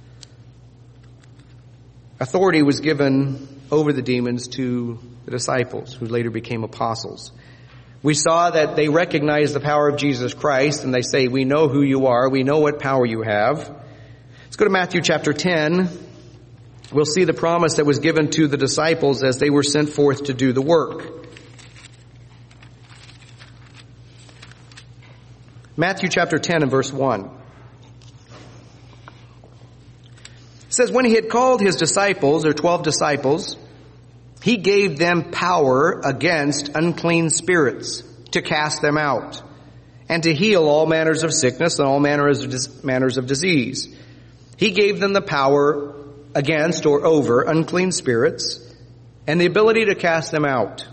Authority was given over the demons to the disciples, who later became apostles. We saw that they recognized the power of Jesus Christ, and they say, we know who you are, we know what power you have. Let's go to Matthew chapter ten. We'll see the promise that was given to the disciples as they were sent forth to do the work. Matthew chapter ten and verse one. It says, when he had called his disciples, or twelve disciples, he gave them power against unclean spirits to cast them out, and to heal all manners of sickness and all manners of, dis- manners of disease. He gave them the power against or over unclean spirits and the ability to cast them out.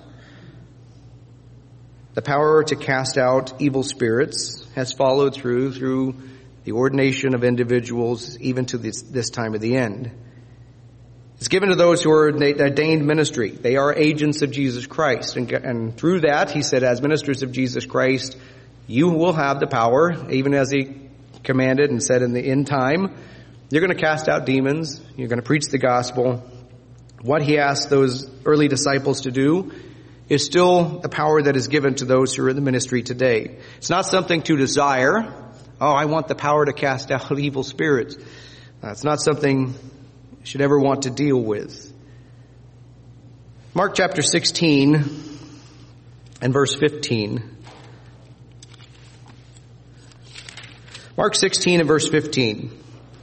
The power to cast out evil spirits has followed through through the ordination of individuals even to this, this time of the end. It's given to those who are ordained ministry. They are agents of Jesus Christ. And, and through that, he said, as ministers of Jesus Christ, you will have the power, even as he commanded and said in the end time, you're going to cast out demons. You're going to preach the gospel. What he asked those early disciples to do is still the power that is given to those who are in the ministry today. It's not something to desire. Oh, I want the power to cast out evil spirits. Uh, it's not something you should ever want to deal with. Mark chapter sixteen and verse fifteen. Mark sixteen and verse fifteen.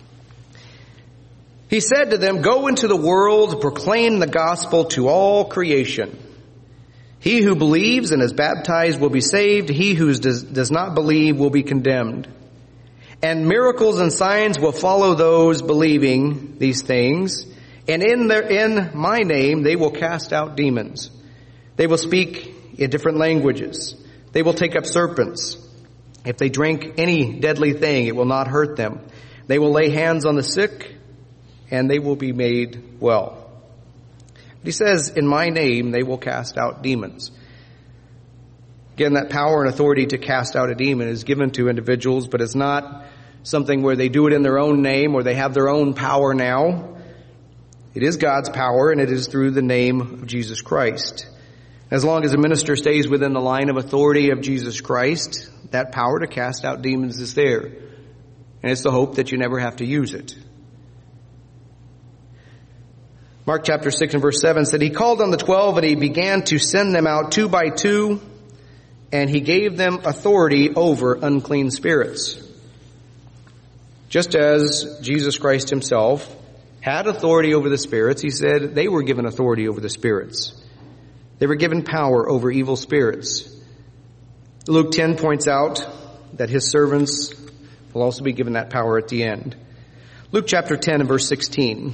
He said to them, go into the world, proclaim the gospel to all creation. He who believes and is baptized will be saved. He who does, does not believe will be condemned. And miracles and signs will follow those believing these things. And in their, in my name, they will cast out demons. They will speak in different languages. They will take up serpents. If they drink any deadly thing, it will not hurt them. They will lay hands on the sick, and they will be made well. But he says, in my name, they will cast out demons. Again, that power and authority to cast out a demon is given to individuals, but it's not something where they do it in their own name or they have their own power now. It is God's power, and it is through the name of Jesus Christ. As long as a minister stays within the line of authority of Jesus Christ, that power to cast out demons is there. And it's the hope that you never have to use it. Mark chapter six and verse seven said, he called on the twelve and he began to send them out two by two, and he gave them authority over unclean spirits. Just as Jesus Christ himself had authority over the spirits, he said they were given authority over the spirits. They were given power over evil spirits. Luke ten points out that his servants will also be given that power at the end. Luke chapter ten and verse sixteen.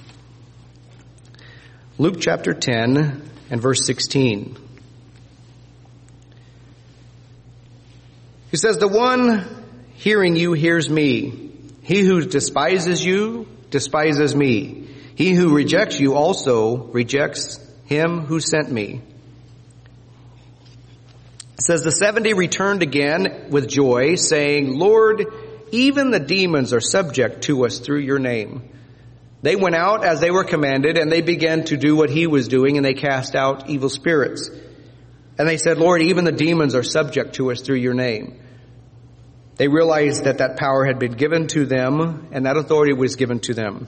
Luke chapter ten and verse sixteen. He says, the one hearing you hears me. He who despises you despises me. He who rejects you also rejects him who sent me. It says, the seventy returned again with joy, saying, Lord, even the demons are subject to us through your name. They went out as they were commanded, and they began to do what he was doing, and they cast out evil spirits. And they said, Lord, even the demons are subject to us through your name. They realized that that power had been given to them, and that authority was given to them.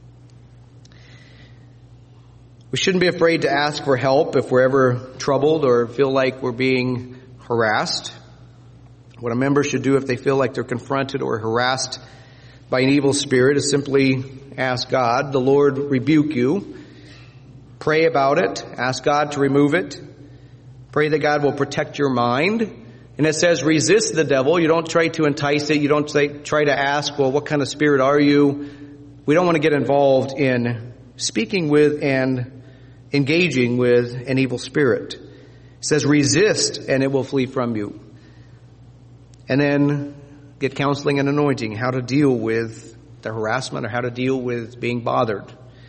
We shouldn't be afraid to ask for help if we're ever troubled or feel like we're being harassed. What a member should do if they feel like they're confronted or harassed by an evil spirit is simply ask God, the Lord rebuke you. Pray about it. Ask God to remove it. Pray that God will protect your mind. And it says resist the devil. You don't try to entice it. You don't say, try to ask, well, what kind of spirit are you? We don't want to get involved in speaking with and engaging with an evil spirit. It says resist and it will flee from you. And then get counseling and anointing, how to deal with the harassment or how to deal with being bothered.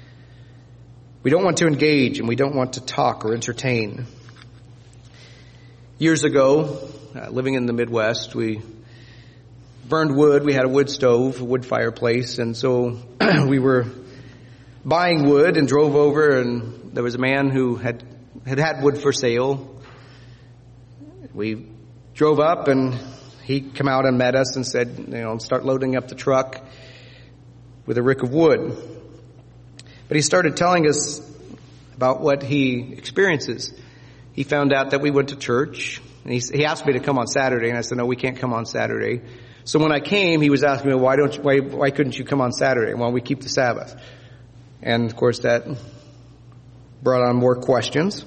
We don't want to engage and we don't want to talk or entertain. Years ago, uh, living in the Midwest, we burned wood. We had a wood stove, a wood fireplace, and so we were buying wood and drove over, and there was a man who had had, had wood for sale. We drove up, and he came out and met us and said, you know, start loading up the truck with a rick of wood. But he started telling us about what he experiences. He found out that we went to church, and he, he asked me to come on Saturday, and I said, no, we can't come on Saturday. So when I came, he was asking me, why don't you, why, why couldn't you come on Saturday? Well, we keep the Sabbath. And of course that brought on more questions.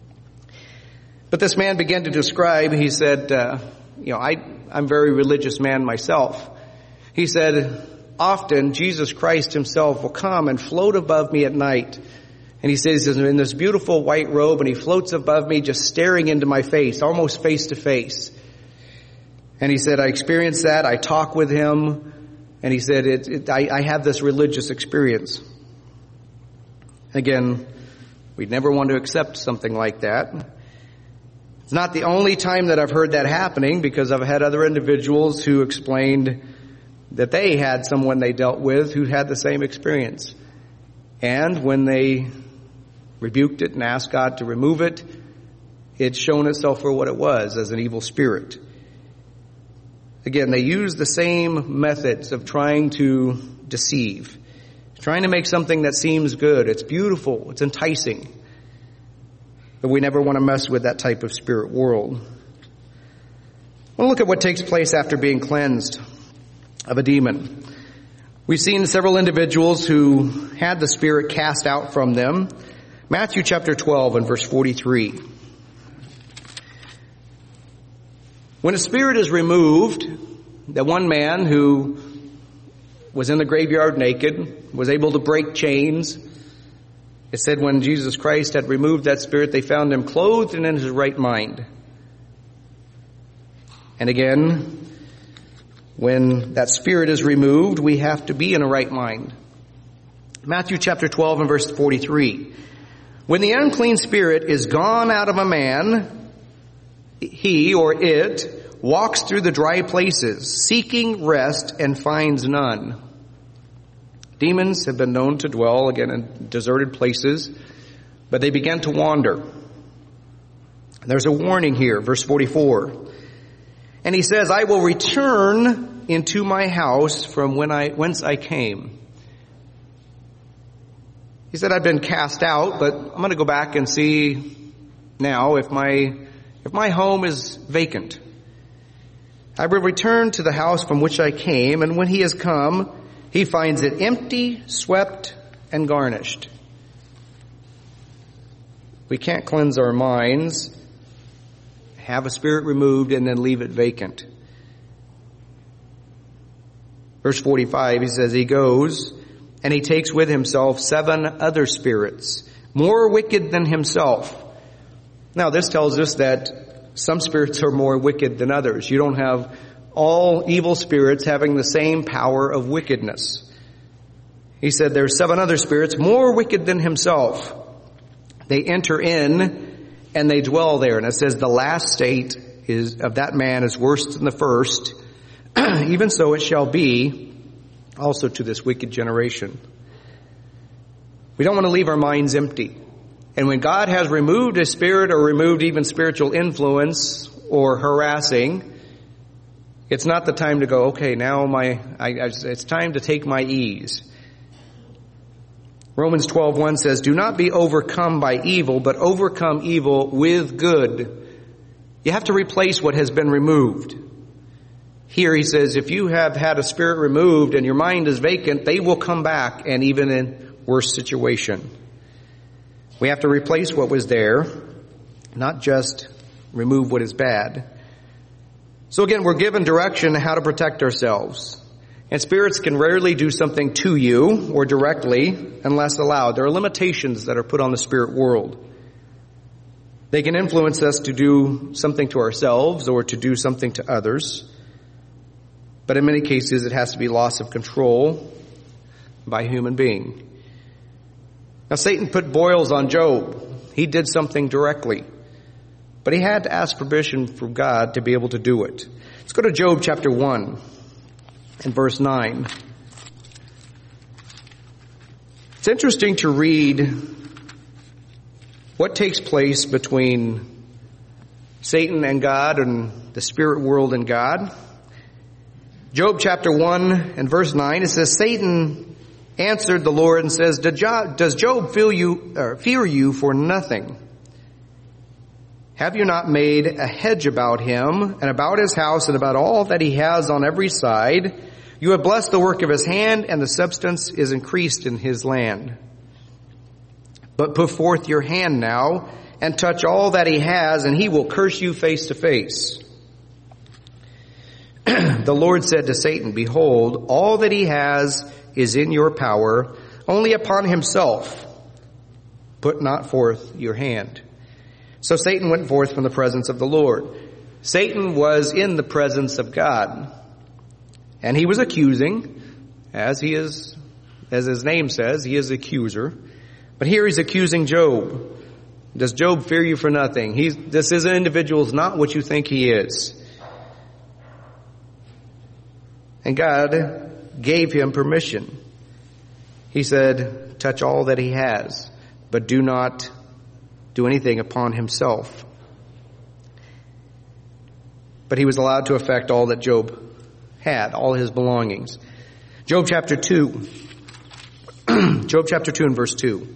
But this man began to describe, he said, uh, you know, I, I'm a very religious man myself. He said, often Jesus Christ himself will come and float above me at night. And he says he's in this beautiful white robe, and he floats above me just staring into my face, almost face to face. And he said, I experienced that. I talk with him. And he said, it, it, I, I have this religious experience. Again, we'd never want to accept something like that. It's not the only time that I've heard that happening, because I've had other individuals who explained that they had someone they dealt with who had the same experience. And when they rebuked it and asked God to remove it, it's shown itself for what it was, as an evil spirit. Again, they use the same methods of trying to deceive, trying to make something that seems good. It's beautiful. It's enticing. But we never want to mess with that type of spirit world. Well, look at what takes place after being cleansed of a demon. We've seen several individuals who had the spirit cast out from them. Matthew chapter twelve and verse forty-three. When a spirit is removed, that one man who was in the graveyard naked was able to break chains. It said when Jesus Christ had removed that spirit, they found him clothed and in his right mind. And again, when that spirit is removed, we have to be in a right mind. Matthew chapter twelve and verse forty-three. When the unclean spirit is gone out of a man, he or it walks through the dry places, seeking rest and finds none. Demons have been known to dwell, again, in deserted places, but they began to wander. There's a warning here, verse forty-four. And he says, I will return into my house from when I, whence I came. He said, I've been cast out, but I'm going to go back and see now if my, if my home is vacant. I will return to the house from which I came, and when he has come, he finds it empty, swept, and garnished. We can't cleanse our minds, have a spirit removed, and then leave it vacant. Verse forty-five, he says, he goes and he takes with himself seven other spirits, more wicked than himself. Now, this tells us that some spirits are more wicked than others. You don't have all evil spirits having the same power of wickedness. He said there are seven other spirits more wicked than himself. They enter in and they dwell there. And it says the last state is of that man is worse than the first. Even so it shall be also to this wicked generation. We don't want to leave our minds empty. And when God has removed a spirit or removed even spiritual influence or harassing, it's not the time to go, okay, now my, I, it's time to take my ease. Romans twelve one says, do not be overcome by evil, but overcome evil with good. You have to replace what has been removed. Here he says, if you have had a spirit removed and your mind is vacant, they will come back, and even in worse situation. We have to replace what was there, not just remove what is bad. So again, we're given direction how to protect ourselves. And spirits can rarely do something to you or directly unless allowed. There are limitations that are put on the spirit world. They can influence us to do something to ourselves or to do something to others. But in many cases, it has to be loss of control by a human being. Now, Satan put boils on Job. He did something directly. But he had to ask permission from God to be able to do it. Let's go to Job chapter one and verse nine. It's interesting to read what takes place between Satan and God and the spirit world and God. Job chapter one and verse nine, it says, Satan answered the Lord and says, does Job feel you, or fear you for nothing? Have you not made a hedge about him and about his house and about all that he has on every side? You have blessed the work of his hand, and the substance is increased in his land. But put forth your hand now and touch all that he has, and he will curse you face to face. The Lord said to Satan, behold, all that he has is in your power, only upon himself put not forth your hand. So Satan went forth from the presence of the Lord. Satan was in the presence of God, and he was accusing, as he is, as his name says, he is accuser. But here he's accusing Job. Does Job fear you for nothing? He's, this is an individual is not what you think he is. And God gave him permission. He said, touch all that he has, but do not do anything upon himself. But he was allowed to affect all that Job had, all his belongings. Job chapter two. Job chapter two and verse two.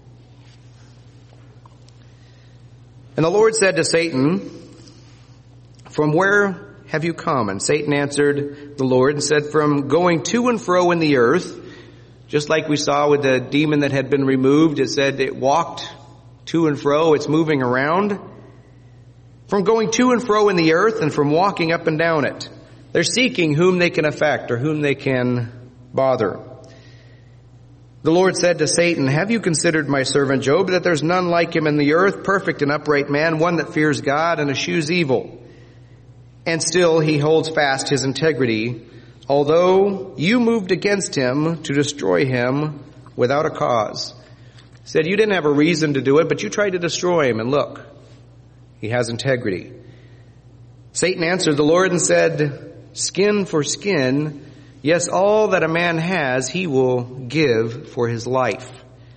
And the Lord said to Satan, from where have you come? And Satan answered the Lord and said, from going to and fro in the earth. Just like we saw with the demon that had been removed, it said it walked to and fro, it's moving around. From going to and fro in the earth and from walking up and down it. They're seeking whom they can affect or whom they can bother. The Lord said to Satan, have you considered my servant Job, that there's none like him in the earth, perfect and upright man, one that fears God and eschews evil? And still he holds fast his integrity, although you moved against him to destroy him without a cause. He said, you didn't have a reason to do it, but you tried to destroy him, and look, he has integrity. Satan answered the Lord and said, skin for skin, yes, all that a man has he will give for his life.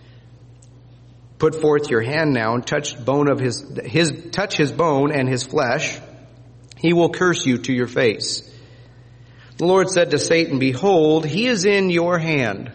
Put forth your hand now and touch bone of his, his touch his bone and his flesh. He will curse you to your face. The Lord said to Satan, behold, he is in your hand,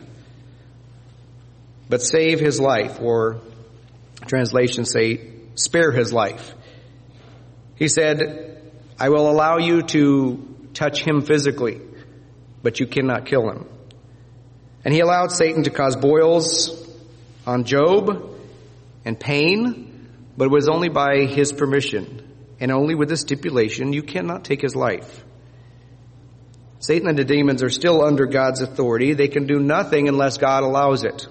but save his life, or translations say, spare his life. He said, I will allow you to touch him physically, but you cannot kill him. And he allowed Satan to cause boils on Job and pain, but it was only by his permission, and only with the stipulation, you cannot take his life. Satan and the demons are still under God's authority. They can do nothing unless God allows it,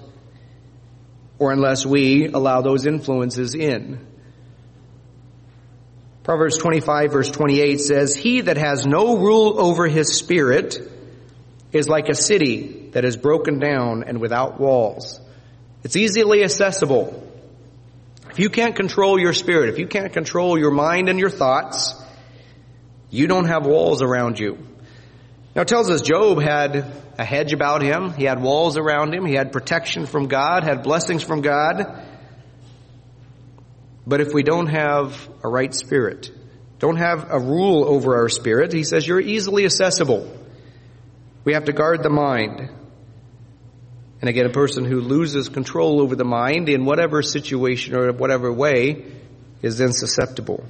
or unless we allow those influences in. Proverbs twenty-five verse twenty-eight says, "He that has no rule over his spirit is like a city that is broken down and without walls." It's easily accessible. If you can't control your spirit, if you can't control your mind and your thoughts, you don't have walls around you. Now it tells us Job had a hedge about him. He had walls around him. He had protection from God, had blessings from God. But if we don't have a right spirit, don't have a rule over our spirit, he says you're easily accessible. We have to guard the mind. And again, a person who loses control over the mind in whatever situation or whatever way is then susceptible.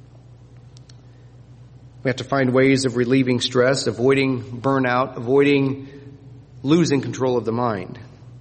We have to find ways of relieving stress, avoiding burnout, avoiding losing control of the mind.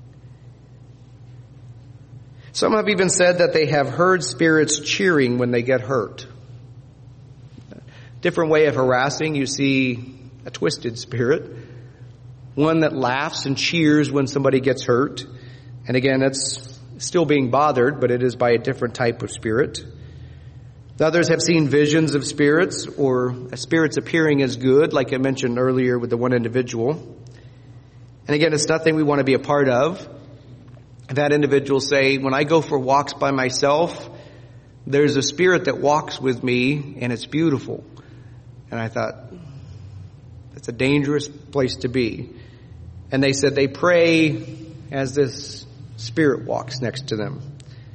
Some have even said that they have heard spirits cheering when they get hurt. Different way of harassing. You see a twisted spirit. One that laughs and cheers when somebody gets hurt. And again, that's still being bothered, but it is by a different type of spirit. Others have seen visions of spirits or spirits appearing as good, like I mentioned earlier with the one individual. And again, it's nothing we want to be a part of. That individual say, when I go for walks by myself, there's a spirit that walks with me and it's beautiful. And I thought, that's a dangerous place to be. And they said they pray as this spirit walks next to them.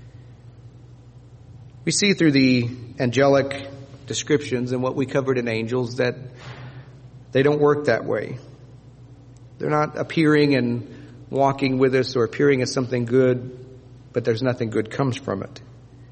We see through the angelic descriptions and what we covered in angels that they don't work that way. They're not appearing and walking with us or appearing as something good, but there's nothing good comes from it.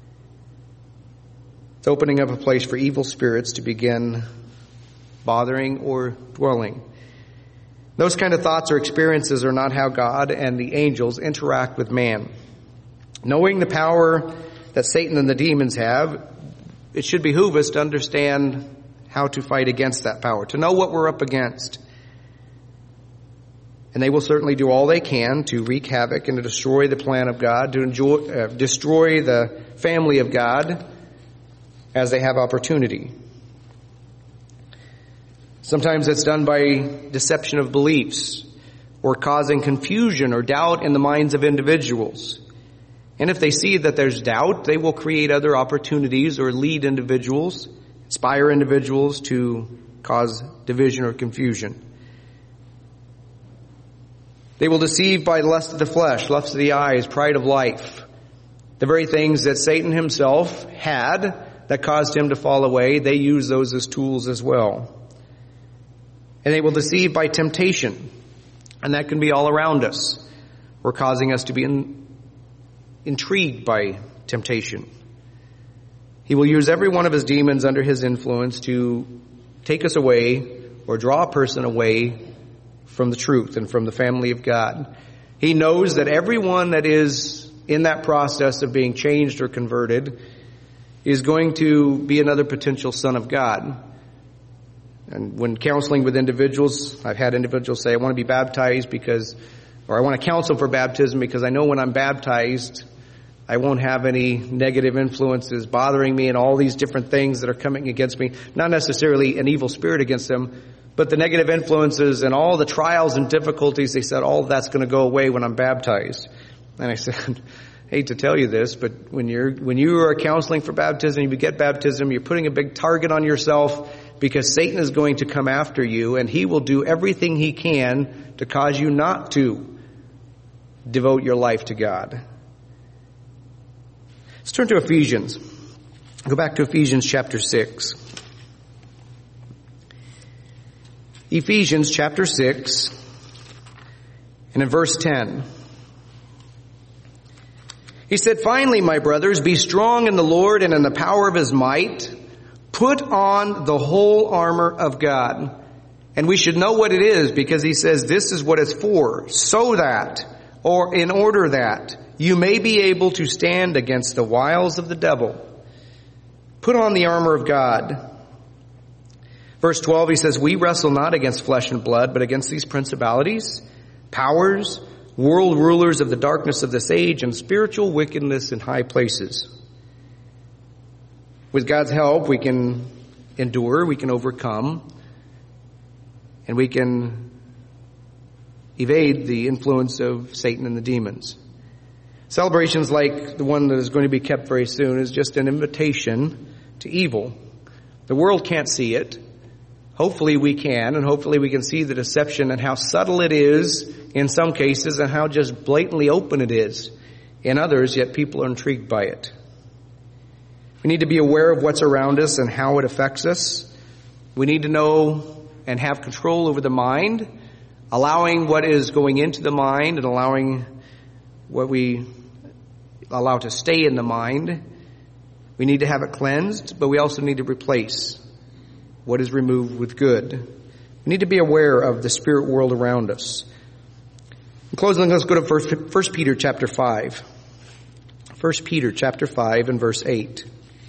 It's opening up a place for evil spirits to begin bothering or dwelling. Those kind of thoughts or experiences are not how God and the angels interact with man. Knowing the power that Satan and the demons have, it should behoove us to understand how to fight against that power, to know what we're up against. And they will certainly do all they can to wreak havoc and to destroy the plan of God, to enjoy, uh, destroy the family of God as they have opportunity. Sometimes it's done by deception of beliefs or causing confusion or doubt in the minds of individuals. And if they see that there's doubt, they will create other opportunities or lead individuals, inspire individuals to cause division or confusion. They will deceive by lust of the flesh, lust of the eyes, pride of life. The very things that Satan himself had that caused him to fall away, they use those as tools as well. And they will deceive by temptation. And that can be all around us. We're causing us to be in, intrigued by temptation. He will use every one of his demons under his influence to take us away or draw a person away from the truth and from the family of God. He knows that everyone that is in that process of being changed or converted is going to be another potential son of God. And when counseling with individuals, I've had individuals say, I want to be baptized because, or I want to counsel for baptism because I know when I'm baptized, I won't have any negative influences bothering me and all these different things that are coming against me. Not necessarily an evil spirit against them, but the negative influences and all the trials and difficulties, they said, all that's going to go away when I'm baptized. And I said, I hate to tell you this, but when you're, when you are counseling for baptism, you get baptism, you're putting a big target on yourself because Satan is going to come after you and he will do everything he can to cause you not to devote your life to God. Let's turn to Ephesians. Go back to Ephesians chapter six. Ephesians chapter six, and in verse ten. He said, finally, my brothers, be strong in the Lord and in the power of his might. Put on the whole armor of God. And we should know what it is because he says this is what it's for. So that, or in order that, you may be able to stand against the wiles of the devil. Put on the armor of God. Verse twelve, he says, we wrestle not against flesh and blood, but against these principalities, powers, world rulers of the darkness of this age, and spiritual wickedness in high places. With God's help, we can endure, we can overcome, and we can evade the influence of Satan and the demons. Celebrations like the one that is going to be kept very soon is just an invitation to evil. The world can't see it. Hopefully we can, and hopefully we can see the deception and how subtle it is in some cases and how just blatantly open it is in others, yet people are intrigued by it. We need to be aware of what's around us and how it affects us. We need to know and have control over the mind, allowing what is going into the mind and allowing what we allow to stay in the mind. We need to have it cleansed, but we also need to replace what is removed with good. We need to be aware of the spirit world around us. In closing, let's go to First Peter chapter five. First Peter chapter five and verse eight.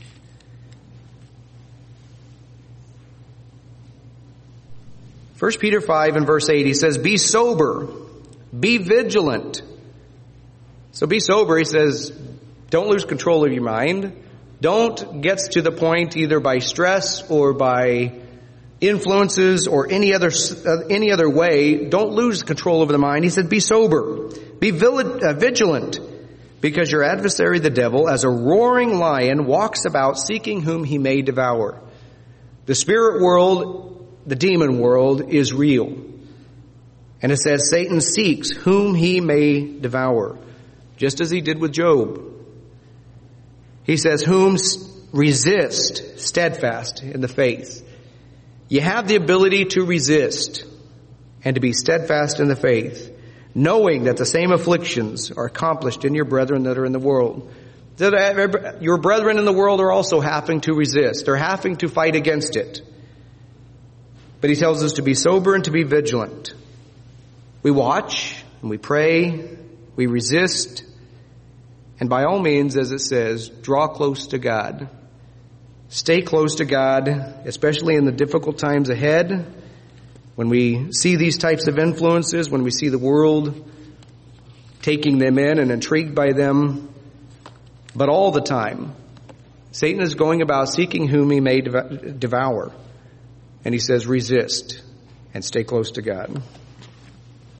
First Peter five and verse eight, he says, be sober, be vigilant. So be sober, he says, don't lose control of your mind. Don't get to the point either by stress or by influences or any other uh, any other way. Don't lose control over the mind. He said, be sober, be vigilant, because your adversary, the devil, as a roaring lion, walks about seeking whom he may devour. The spirit world, the demon world, is real. And it says Satan seeks whom he may devour, just as he did with Job. He says, whom resist steadfast in the faith. You have the ability to resist and to be steadfast in the faith, knowing that the same afflictions are accomplished in your brethren that are in the world. That your brethren in the world are also having to resist. They're having to fight against it. But he tells us to be sober and to be vigilant. We watch and we pray, we resist, and by all means, as it says, draw close to God. Stay close to God, especially in the difficult times ahead, when we see these types of influences, when we see the world taking them in and intrigued by them. But all the time, Satan is going about seeking whom he may devour. And he says, resist and stay close to God.